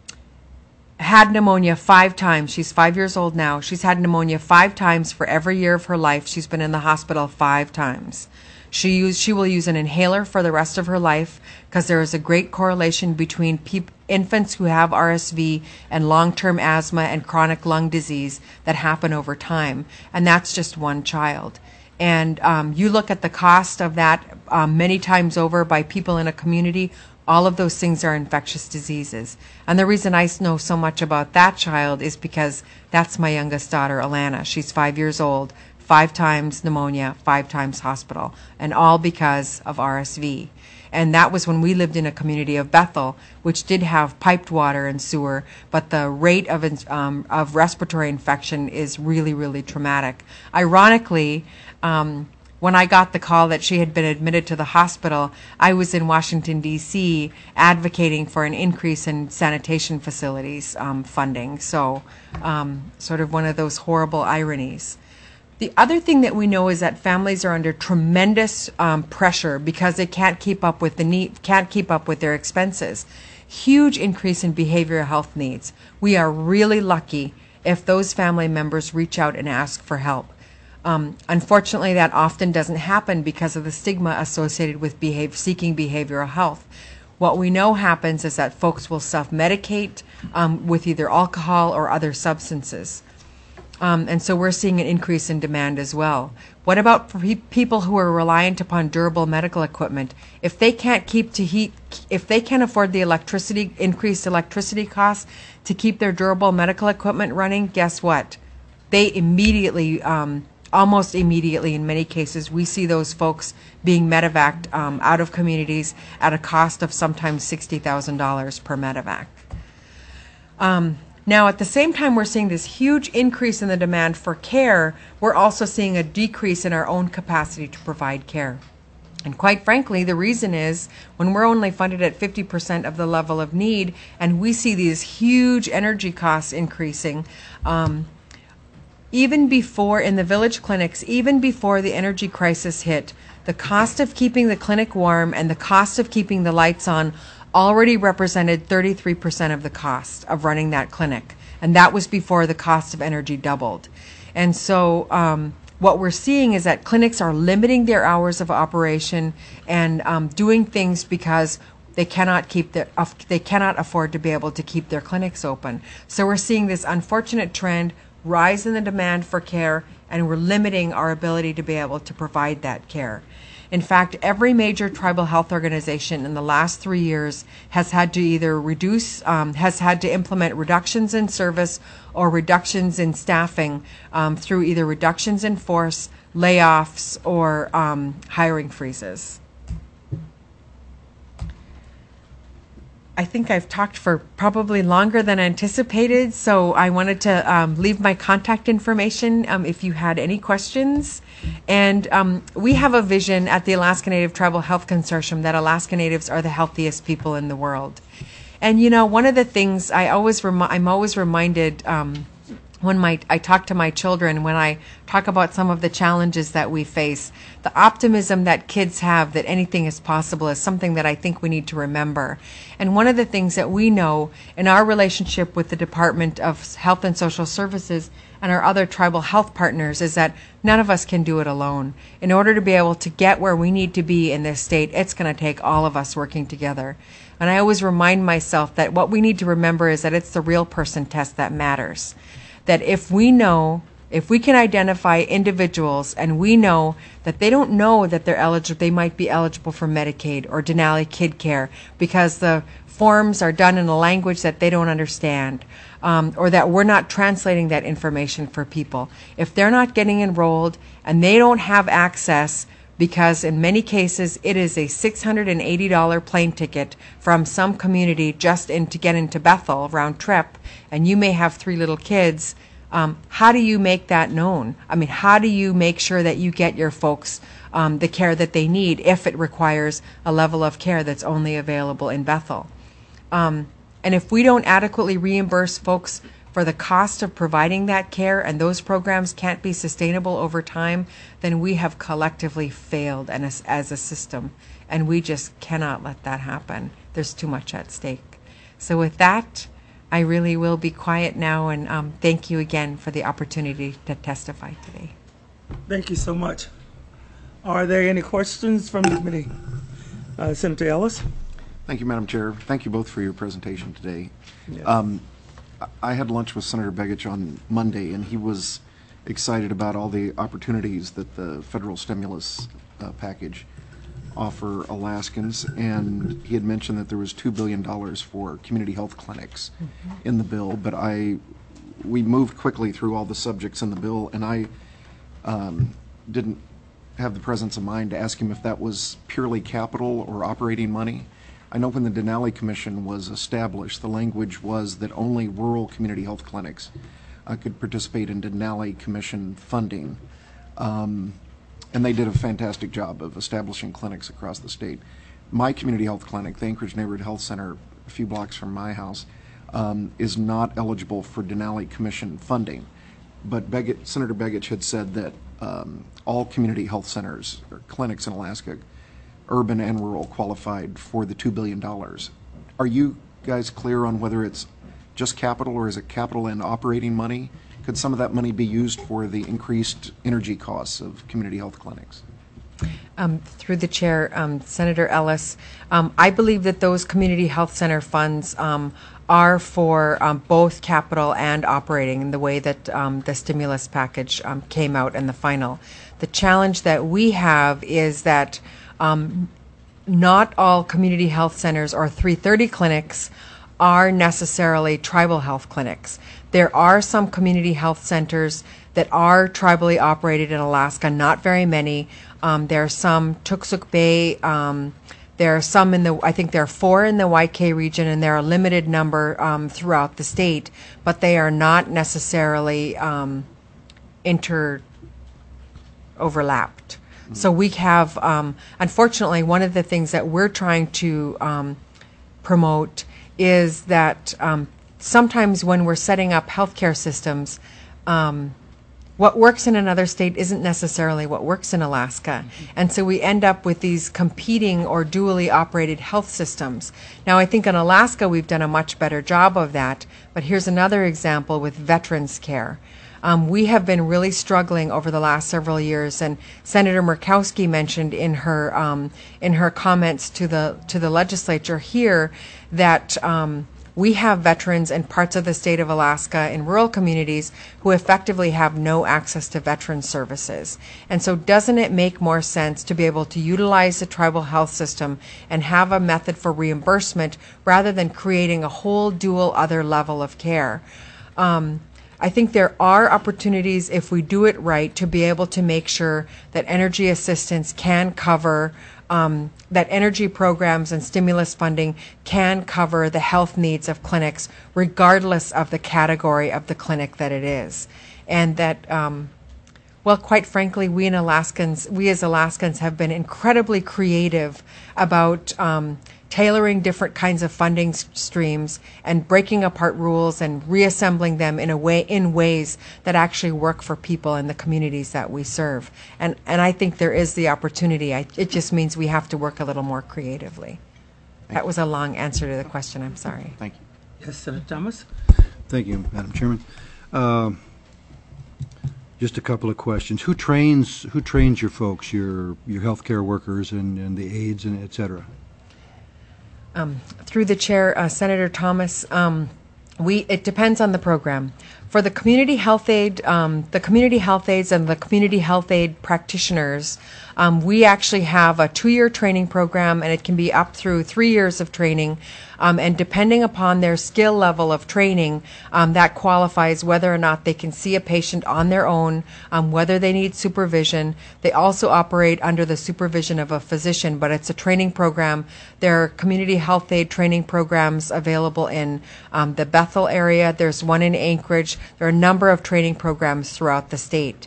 S3: had pneumonia five times. She's five years old now. She's had pneumonia five times for every year of her life. She's been in the hospital five times. She use, she will use an inhaler for the rest of her life because there is a great correlation between peop, infants who have R S V and long-term asthma and chronic lung disease that happen over time. And that's just one child. And um, you look at the cost of that um, many times over by people in a community, all of those things are infectious diseases. And the reason I know so much about that child is because that's my youngest daughter, Alana. She's five years old, five times pneumonia, five times hospital, and all because of R S V. And that was when we lived in a community of Bethel, which did have piped water and sewer, but the rate of um, of respiratory infection is really, really traumatic. Ironically, um, when I got the call that she had been admitted to the hospital, I was in Washington, D C advocating for an increase in sanitation facilities um, funding. So um, sort of one of those horrible ironies. The other thing that we know is that families are under tremendous um, pressure because they can't keep up with the need, can't keep up with their expenses. Huge increase in behavioral health needs. We are really lucky if those family members reach out and ask for help. Um, unfortunately, that often doesn't happen because of the stigma associated with behave, seeking behavioral health. What we know happens is that folks will self-medicate um, with either alcohol or other substances. Um, and so we're seeing an increase in demand as well. What about for pe- people who are reliant upon durable medical equipment? If they can't keep to heat, if they can't afford the electricity, increased electricity costs to keep their durable medical equipment running, guess what? They immediately, um, almost immediately in many cases, we see those folks being medevaced um, out of communities at a cost of sometimes sixty thousand dollars per medevac. Um, Now, at the same time we're seeing this huge increase in the demand for care, we're also seeing a decrease in our own capacity to provide care. And quite frankly, the reason is when we're only funded at fifty percent of the level of need and we see these huge energy costs increasing, um, even before in the village clinics, even before the energy crisis hit, the cost of keeping the clinic warm and the cost of keeping the lights on already represented thirty-three percent of the cost of running that clinic. And that was before the cost of energy doubled. And so um, what we're seeing is that clinics are limiting their hours of operation and um, doing things because they cannot keep their, uh, they cannot afford to be able to keep their clinics open. So we're seeing this unfortunate trend, rise in the demand for care, and we're limiting our ability to be able to provide that care. In fact, every major tribal health organization in the last three years has had to either reduce, um, has had to implement reductions in service or reductions in staffing um, through either reductions in force, layoffs, or um, hiring freezes. I think I've talked for probably longer than anticipated, so I wanted to um, leave my contact information um, if you had any questions. And um, we have a vision at the Alaska Native Tribal Health Consortium that Alaska Natives are the healthiest people in the world. And you know, one of the things I always remi- I'm always reminded um, when my I talk to my children, when I talk about some of the challenges that we face, the optimism that kids have that anything is possible is something that I think we need to remember. And one of the things that we know in our relationship with the Department of Health and Social Services and our other tribal health partners is that none of us can do it alone. In order to be able to get where we need to be in this state, it's going to take all of us working together. And I always remind myself that what we need to remember is that it's the real person test that matters. That if we know, if we can identify individuals and we know that they don't know that they're eligible, they might be eligible for Medicaid or Denali Kid Care because the forms are done in a language that they don't understand, um, or that we're not translating that information for people. If they're not getting enrolled and they don't have access, because in many cases it is a six hundred eighty dollars plane ticket from some community just in to get into Bethel round trip, and you may have three little kids, um, how do you make that known? I mean, how do you make sure that you get your folks um, the care that they need if it requires a level of care that's only available in Bethel? Um, and if we don't adequately reimburse folks for the cost of providing that care, and those programs can't be sustainable over time, then we have collectively failed and as, as a system. And we just cannot let that happen. There's too much at stake. So with that, I really will be quiet now, and um, thank you again for the opportunity to testify today.
S1: Thank you so much. Are there any questions from the committee? Uh, Senator Ellis?
S2: Thank you, Madam Chair. Thank you both for your presentation today.
S1: Yes.
S2: Um, I had lunch with Senator Begich on Monday, and he was excited about all the opportunities that the federal stimulus uh, package offer Alaskans, and he had mentioned that there was two billion dollars for community health clinics mm-hmm. in the bill, but I, we moved quickly through all the subjects in the bill, and I um, didn't have the presence of mind to ask him if that was purely capital or operating money. I know when the Denali Commission was established, the language was that only rural community health clinics uh, could participate in Denali Commission funding. Um, and they did a fantastic job of establishing clinics across the state. My community health clinic, the Anchorage Neighborhood Health Center, a few blocks from my house, um, is not eligible for Denali Commission funding. But Begich, Senator Begich had said that um, all community health centers or clinics in Alaska, urban and rural, qualified for the two billion dollars. Are you guys clear on whether it's just capital or is it capital and operating money? Could some of that money be used for the increased energy costs of community health clinics?
S3: Um, through the chair, um, Senator Ellis, um, I believe that those community health center funds um, are for um, both capital and operating in the way that um, the stimulus package um, came out in the final. The challenge that we have is that um, not all community health centers or three thirty clinics are necessarily tribal health clinics. There are some community health centers that are tribally operated in Alaska, not very many. Um, there are some Tooksuk Bay, um, there are some in the, I think there are four in the Y K region, and there are a limited number um, throughout the state, but they are not necessarily um, inter overlapped. Mm-hmm. So we have, um, unfortunately, one of the things that we're trying to um, promote is that um, sometimes when we're setting up healthcare systems, um, what works in another state isn't necessarily what works in Alaska. Mm-hmm. And so we end up with these competing or dually operated health systems. Now, I think in Alaska we've done a much better job of that, but here's another example with veterans care. Um, we have been really struggling over the last several years, and Senator Murkowski mentioned in her um, in her comments to the to the legislature here that um, we have veterans in parts of the state of Alaska in rural communities who effectively have no access to veteran services. And so doesn't it make more sense to be able to utilize the tribal health system and have a method for reimbursement rather than creating a whole dual other level of care? Um, I think there are opportunities, if we do it right, to be able to make sure that energy assistance can cover, um, that energy programs and stimulus funding can cover the health needs of clinics, regardless of the category of the clinic that it is. And that, um, well, quite frankly, we in Alaskans, we as Alaskans have been incredibly creative about um, tailoring different kinds of funding s- streams and breaking apart rules and reassembling them in a way in ways that actually work for people in the communities that we serve. And and I think there is the opportunity. I, it just means we have to work a little more creatively.
S2: Thank
S3: that
S2: you.
S3: was a long answer to the question. I'm sorry.
S2: Thank you.
S1: Yes, Senator Thomas?
S5: Thank you, Madam Chairman. Uh, just a couple of questions. Who trains who trains your folks, your your healthcare workers and, and the aides and et cetera?
S3: Um, through the chair, uh, Senator Thomas, um, we it depends on the program. For the community health aid, um, the community health aides and the community health aid practitioners, um, we actually have a two-year training program, and it can be up through three years of training. Um, and depending upon their skill level of training, um, that qualifies whether or not they can see a patient on their own, um, whether they need supervision. They also operate under the supervision of a physician, but it's a training program. There are community health aid training programs available in um, the Bethel area. There's one in Anchorage. There are a number of training programs throughout the state.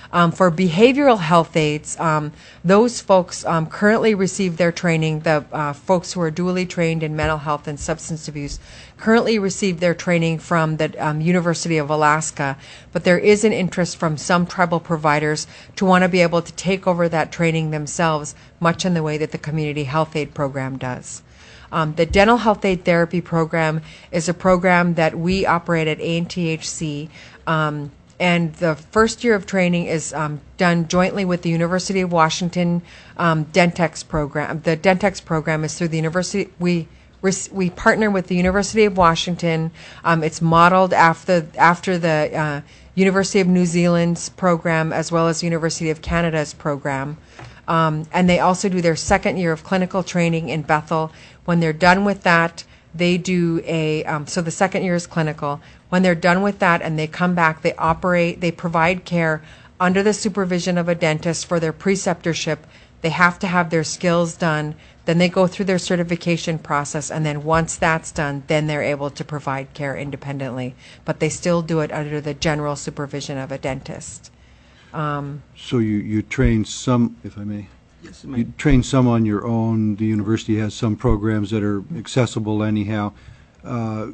S3: Um, for behavioral health aides, um, those folks um, currently receive their training, the uh, folks who are dually trained in mental health and substance abuse currently receive their training from the um, University of Alaska, but there is an interest from some tribal providers to want to be able to take over that training themselves, much in the way that the community health aid program does. Um, the dental health aid therapy program is a program that we operate at A N T H C. Um, And the first year of training is um, done jointly with the University of Washington um, Dentex program. The Dentex program is through the university. We we partner with the University of Washington. Um, it's modeled after after the uh, University of New Zealand's program as well as University of Canada's program. Um, and they also do their second year of clinical training in Bethel. When they're done with that, they do a um, so the second year is clinical. When they're done with that and they come back, they operate, they provide care under the supervision of a dentist for their preceptorship. They have to have their skills done. Then they go through their certification process, and then once that's done, then they're able to provide care independently. But they still do it under the general supervision of a dentist. Um,
S5: So you, you train some, if I may,
S1: Yes,
S5: you
S1: ma'am.
S5: train some on your own. The university has some programs that are accessible anyhow. Uh,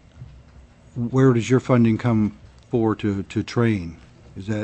S5: Where does your funding come for to, to train? Is that,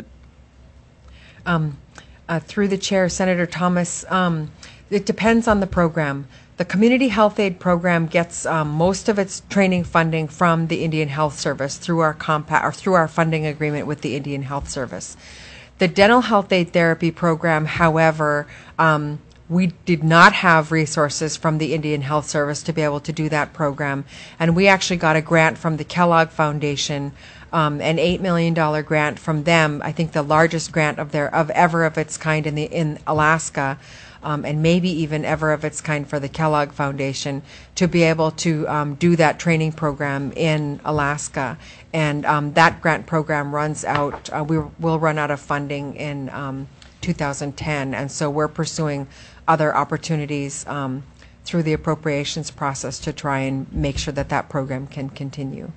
S3: um, uh, through the chair, Senator Thomas, um, it depends on the program. The Community Health Aid Program gets um, most of its training funding from the Indian Health Service through our compact or through our funding agreement with the Indian Health Service. The Dental Health Aid Therapy Program, however, um, we did not have resources from the Indian Health Service to be able to do that program, and we actually got a grant from the Kellogg Foundation, um, an eight million dollar grant from them. I think the largest grant of their of ever of its kind in the in Alaska, um, and maybe even ever of its kind for the Kellogg Foundation, to be able to um, do that training program in Alaska. And um, that grant program runs out. Uh, we will run out of funding in um, two thousand ten, and so we're pursuing other opportunities um, through the appropriations process to try and make sure that that program can continue.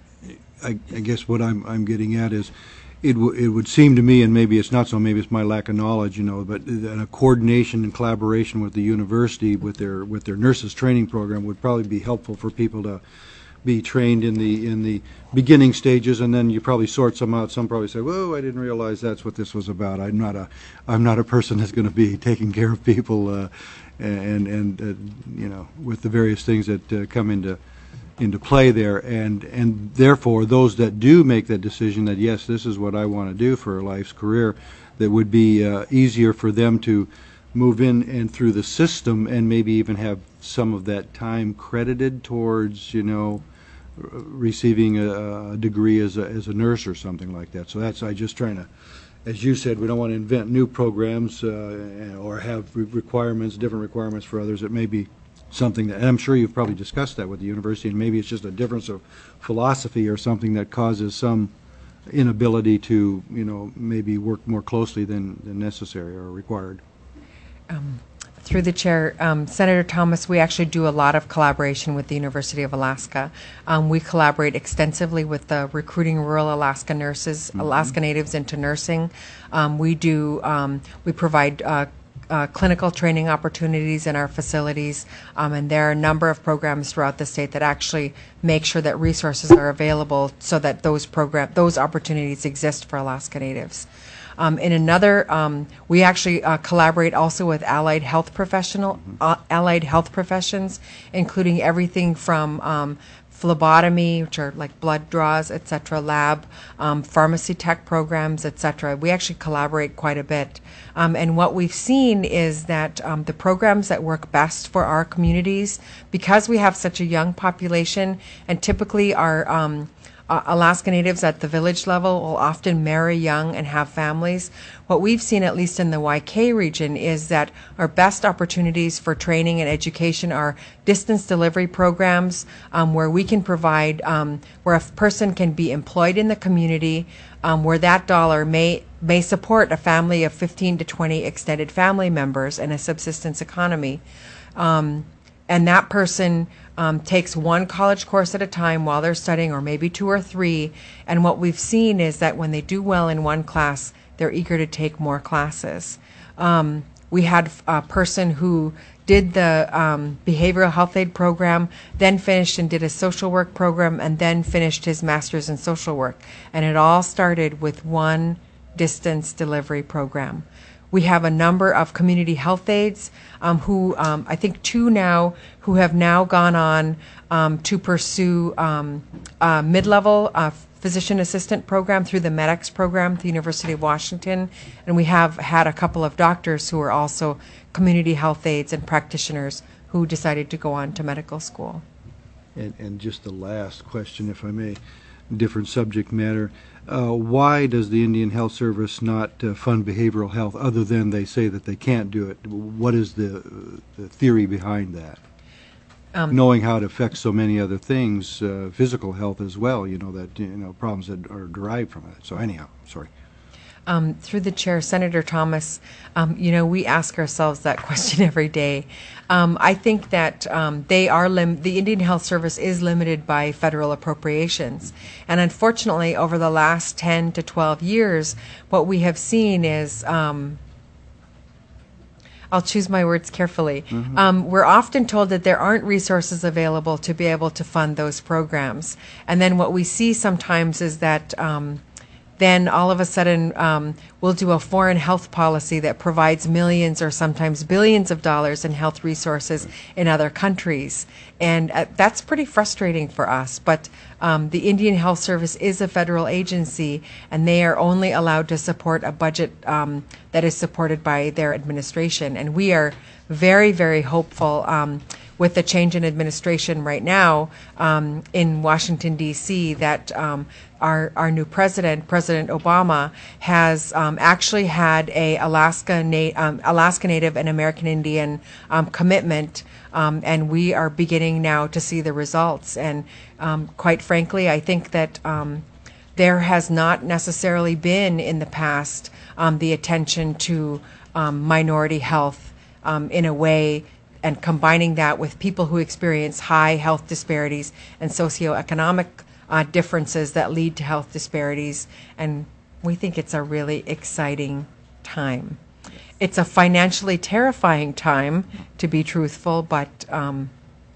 S5: I, I guess what I'm, I'm getting at is, it, w- it would seem to me, and maybe it's not so, maybe it's my lack of knowledge, you know, but uh, a coordination and collaboration with the university, with their, with their nurses training program would probably be helpful for people to be trained in the, in the beginning stages, and then you probably sort some out. Some probably say, whoa, I didn't realize that's what this was about. I'm not a, I'm not a person that's going to be taking care of people, uh, and, and, uh, you know, with the various things that uh, come into, into play there, and and therefore those that do make that decision that yes, this is what I want to do for a life's career, that would be uh, easier for them to move in and through the system, and maybe even have some of that time credited towards, you know, r- receiving a, a degree as a as a nurse or something like that. So that's I just trying to, as you said, we don't want to invent new programs uh, or have re- requirements, different requirements for others. It may be something that, and I'm sure you've probably discussed that with the university, and maybe it's just a difference of philosophy or something that causes some inability to, you know, maybe work more closely than, than necessary or required.
S3: Um, through the chair, um, Senator Thomas, we actually do a lot of collaboration with the University of Alaska. Um, we collaborate extensively with the recruiting rural Alaska nurses, mm-hmm. Alaska Natives into nursing. Um, we do, um, we provide uh, Uh, clinical training opportunities in our facilities, um, and there are a number of programs throughout the state that actually make sure that resources are available so that those program those opportunities exist for Alaska Natives. Um, in another, um, we actually uh, collaborate also with allied health professional uh, allied health professions, including everything from um, phlebotomy, which are like blood draws, et cetera, lab, um, pharmacy tech programs, et cetera. We actually collaborate quite a bit. Um, and what we've seen is that um, the programs that work best for our communities, because we have such a young population, and typically our um, uh, Alaska Natives at the village level will often marry young and have families. What we've seen, at least in the Y K region, is that our best opportunities for training and education are distance delivery programs, um, where we can provide, um, where a person can be employed in the community, um, where that dollar may may support a family of fifteen to twenty extended family members in a subsistence economy. Um, and that person um, takes one college course at a time while they're studying, or maybe two or three. And what we've seen is that when they do well in one class, they're eager to take more classes. Um, we had a person who did the um, behavioral health aid program, then finished and did a social work program, and then finished his master's in social work. And it all started with one distance delivery program. We have a number of community health aides um, who, um, I think two now, who have now gone on um, to pursue um, a mid-level uh, physician assistant program through the MEDEX program at the University of Washington. And we have had a couple of doctors who are also community health aides and practitioners who decided to go on to medical school.
S5: And, and just the last question, if I may, different subject matter. Uh, why does the Indian Health Service not uh, fund behavioral health, other than they say that they can't do it? What is the, the theory behind that? Um, Knowing how it affects so many other things, uh, physical health as well, you know, that, you know, problems that are derived from it. So anyhow, sorry.
S3: Um, through the chair, Senator Thomas, um, you know, we ask ourselves that question every day. Um, I think that um, they are lim- the Indian Health Service is limited by federal appropriations. And unfortunately, over the last ten to twelve years, what we have seen is, um, I'll choose my words carefully. Mm-hmm. Um, we're often told that there aren't resources available to be able to fund those programs. And then what we see sometimes is that um, then all of a sudden um, we'll do a foreign health policy that provides millions or sometimes billions of dollars in health resources in other countries. And uh, that's pretty frustrating for us. But um, the Indian Health Service is a federal agency, and they are only allowed to support a budget um, that is supported by their administration. And we are very, very hopeful um, with the change in administration right now um, in Washington, D C, that um, our, our new president, President Obama, has um, actually had a Alaska, Na- um, Alaska Native and American Indian um, commitment, um, and we are beginning now to see the results. And um, quite frankly, I think that um, there has not necessarily been in the past um, the attention to um, minority health um, in a way, and combining that with people who experience high health disparities and socioeconomic uh, differences that lead to health disparities. And we think it's a really exciting time. It's a financially terrifying time, to be truthful, but, um,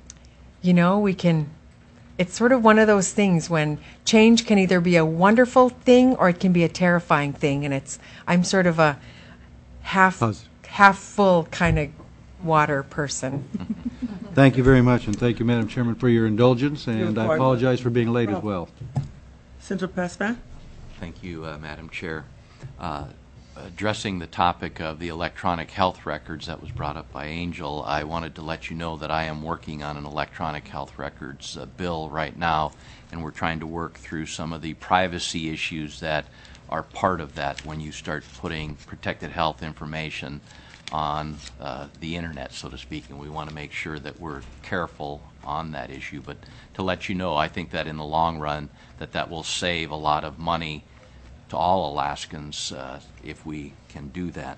S3: you know, we can, it's sort of one of those things when change can either be a wonderful thing or it can be a terrifying thing. And it's, I'm sort of a half, half full kind of water person.
S5: Thank you very much, and thank you, Madam Chairman, for your indulgence, and I apologize for being late as well.
S1: Senator Paspan?
S6: Thank you, uh, Madam Chair. Uh, addressing the topic of the electronic health records that was brought up by Angel, I wanted to let you know that I am working on an electronic health records uh, bill right now, and we're trying to work through some of the privacy issues that are part of that when you start putting protected health information on uh, the internet, so to speak, and we want to make sure that we're careful on that issue. But to let you know, I think that in the long run that that will save a lot of money to all Alaskans uh, if we can do that.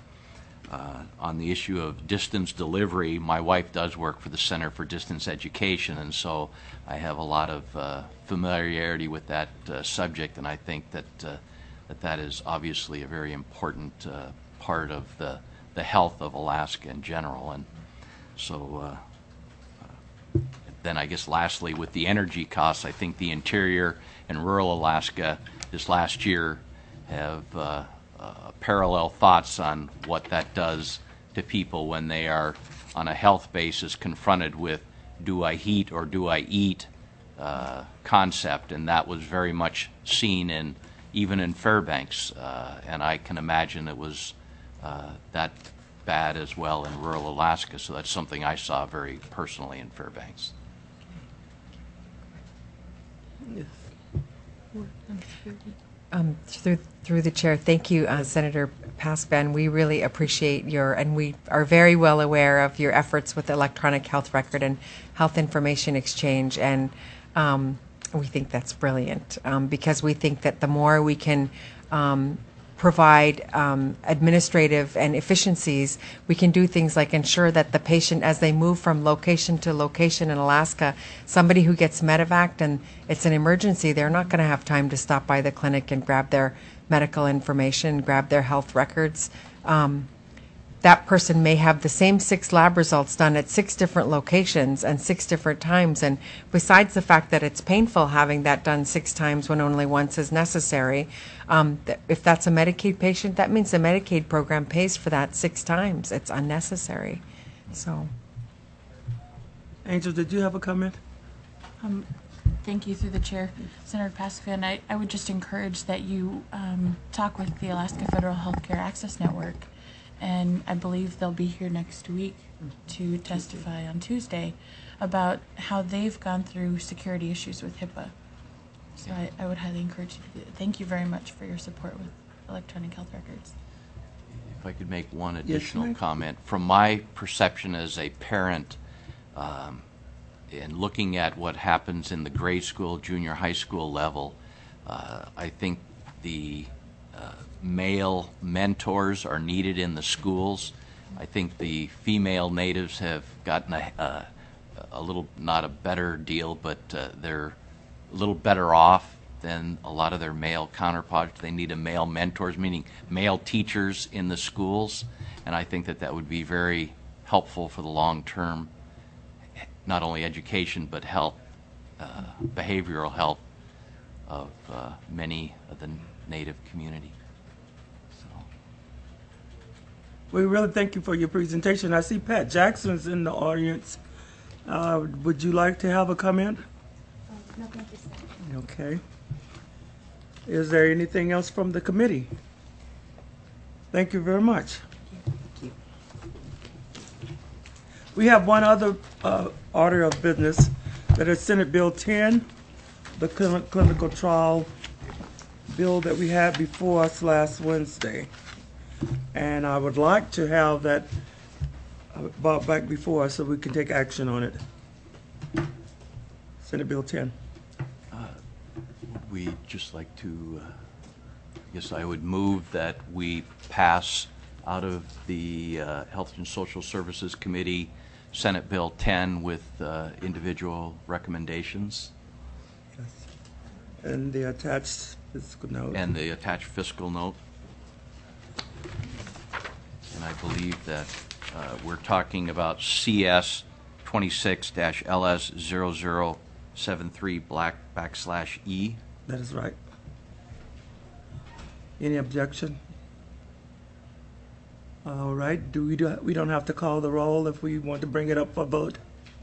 S6: Uh, on the issue of distance delivery, my wife does work for the Center for Distance Education, and so I have a lot of uh, familiarity with that uh, subject, and I think that, uh, that that is obviously a very important uh, part of the the health of Alaska in general. And so uh, uh, then I guess lastly, with the energy costs, I think the interior and rural Alaska this last year have uh, uh, parallel thoughts on what that does to people when they are on a health basis confronted with do I heat or do I eat uh, concept, and that was very much seen in even in Fairbanks, uh, and I can imagine it was Uh, that bad as well in rural Alaska, so that's something I saw very personally in Fairbanks.
S3: Um, through through the chair, thank you, uh, Senator Paspan. We really appreciate your, and we are very well aware of your efforts with the electronic health record and health information exchange, and um, we think that's brilliant um, because we think that the more we can um, provide um, administrative and efficiencies, we can do things like ensure that the patient, as they move from location to location in Alaska, somebody who gets medevaced and it's an emergency, they're not going to have time to stop by the clinic and grab their medical information, grab their health records. Um, that person may have the same six lab results done at six different locations and six different times. And besides the fact that it's painful having that done six times when only once is necessary, um, th- if that's a Medicaid patient, that means the Medicaid program pays for that six times. It's unnecessary. So,
S1: Angel, did you have a comment?
S4: Um, thank you through the chair, Senator Paskvan. I, I would just encourage that you um, talk with the Alaska Federal Healthcare Access Network, and I believe they'll be here next week to testify on Tuesday about how they've gone through security issues with HIPAA. So I, I would highly encourage you to do that. Thank you very much for your support with electronic health records.
S6: If I could make one
S1: Yes,
S6: additional
S1: ma'am.
S6: comment. From my perception as a parent, um, and looking at what happens in the grade school, junior high school level, uh, I think the uh, male mentors are needed in the schools. I think the female natives have gotten a, uh, a little, not a better deal, but uh, they're a little better off than a lot of their male counterparts. They need a male mentors, meaning male teachers in the schools, and I think that that would be very helpful for the long-term, not only education, but health, uh, behavioral health of uh, many of the Native community. So,
S1: We really thank you for your presentation. I see Pat Jackson's in the audience. Uh, would you like to have a comment?
S7: No, thank you, sir.
S1: Okay. Is there anything else from the committee? Thank you very much. We have one other uh, order of business, that is Senate Bill ten, the clin- clinical trial bill that we had before us last Wednesday. And I would like to have that uh, brought back before us so we can take action on it. Senate Bill ten.
S6: would we just like to, uh, I guess I would move that we pass out of the uh, Health and Social Services Committee Senate Bill ten with uh, individual recommendations
S1: Yes. And the attached fiscal note.
S6: and the attached fiscal note. And I believe that uh, we're talking about C S twenty-six L S zero zero seven three black backslash E.
S1: That is right. Any objection? All right, do we do, we don't have to call the roll if we want to bring it up for vote?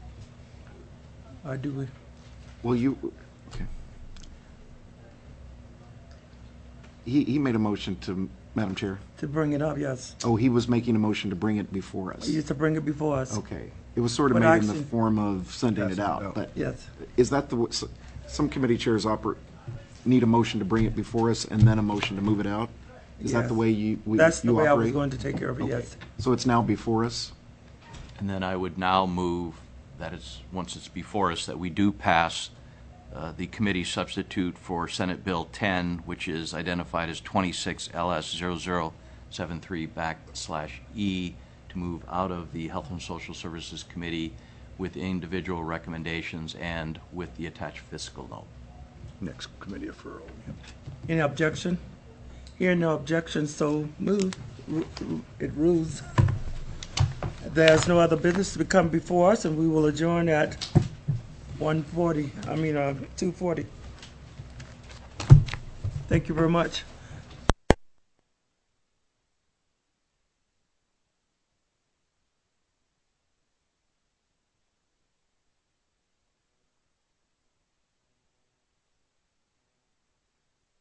S1: Or do we?
S2: Well, you, okay. He, he made a motion to, Madam Chair.
S1: To bring it up, yes.
S2: Oh, he was making a motion to bring it before us.
S1: We used to bring it before us.
S2: Okay. It was sort of
S1: But
S2: made in the
S1: actually-
S2: form of sending it
S5: Passing it
S2: out,
S5: out.
S2: but
S1: Yes.
S2: is that the, w- s- some committee chairs oper, need a motion to bring it before us and then a motion to move it out? Is that the
S1: Yes.
S2: way you, we-
S1: That's the
S2: you
S1: way I was
S2: operate?
S1: going to take care of it,
S2: Okay.
S1: yes.
S2: So it's now before us?
S6: And then I would now move that it's, once it's before us, that we do pass uh, the committee substitute for Senate Bill ten, which is identified as twenty-six L S zero zero seven three backslash E, to move out of the Health and Social Services Committee with individual recommendations and with the attached fiscal note.
S5: Next committee referral.
S1: Any objection? Hearing no objection, so move. Ru- ru- It rules. There's no other business to come before us, and we will adjourn at one forty, I mean, uh, two forty. Thank you very much.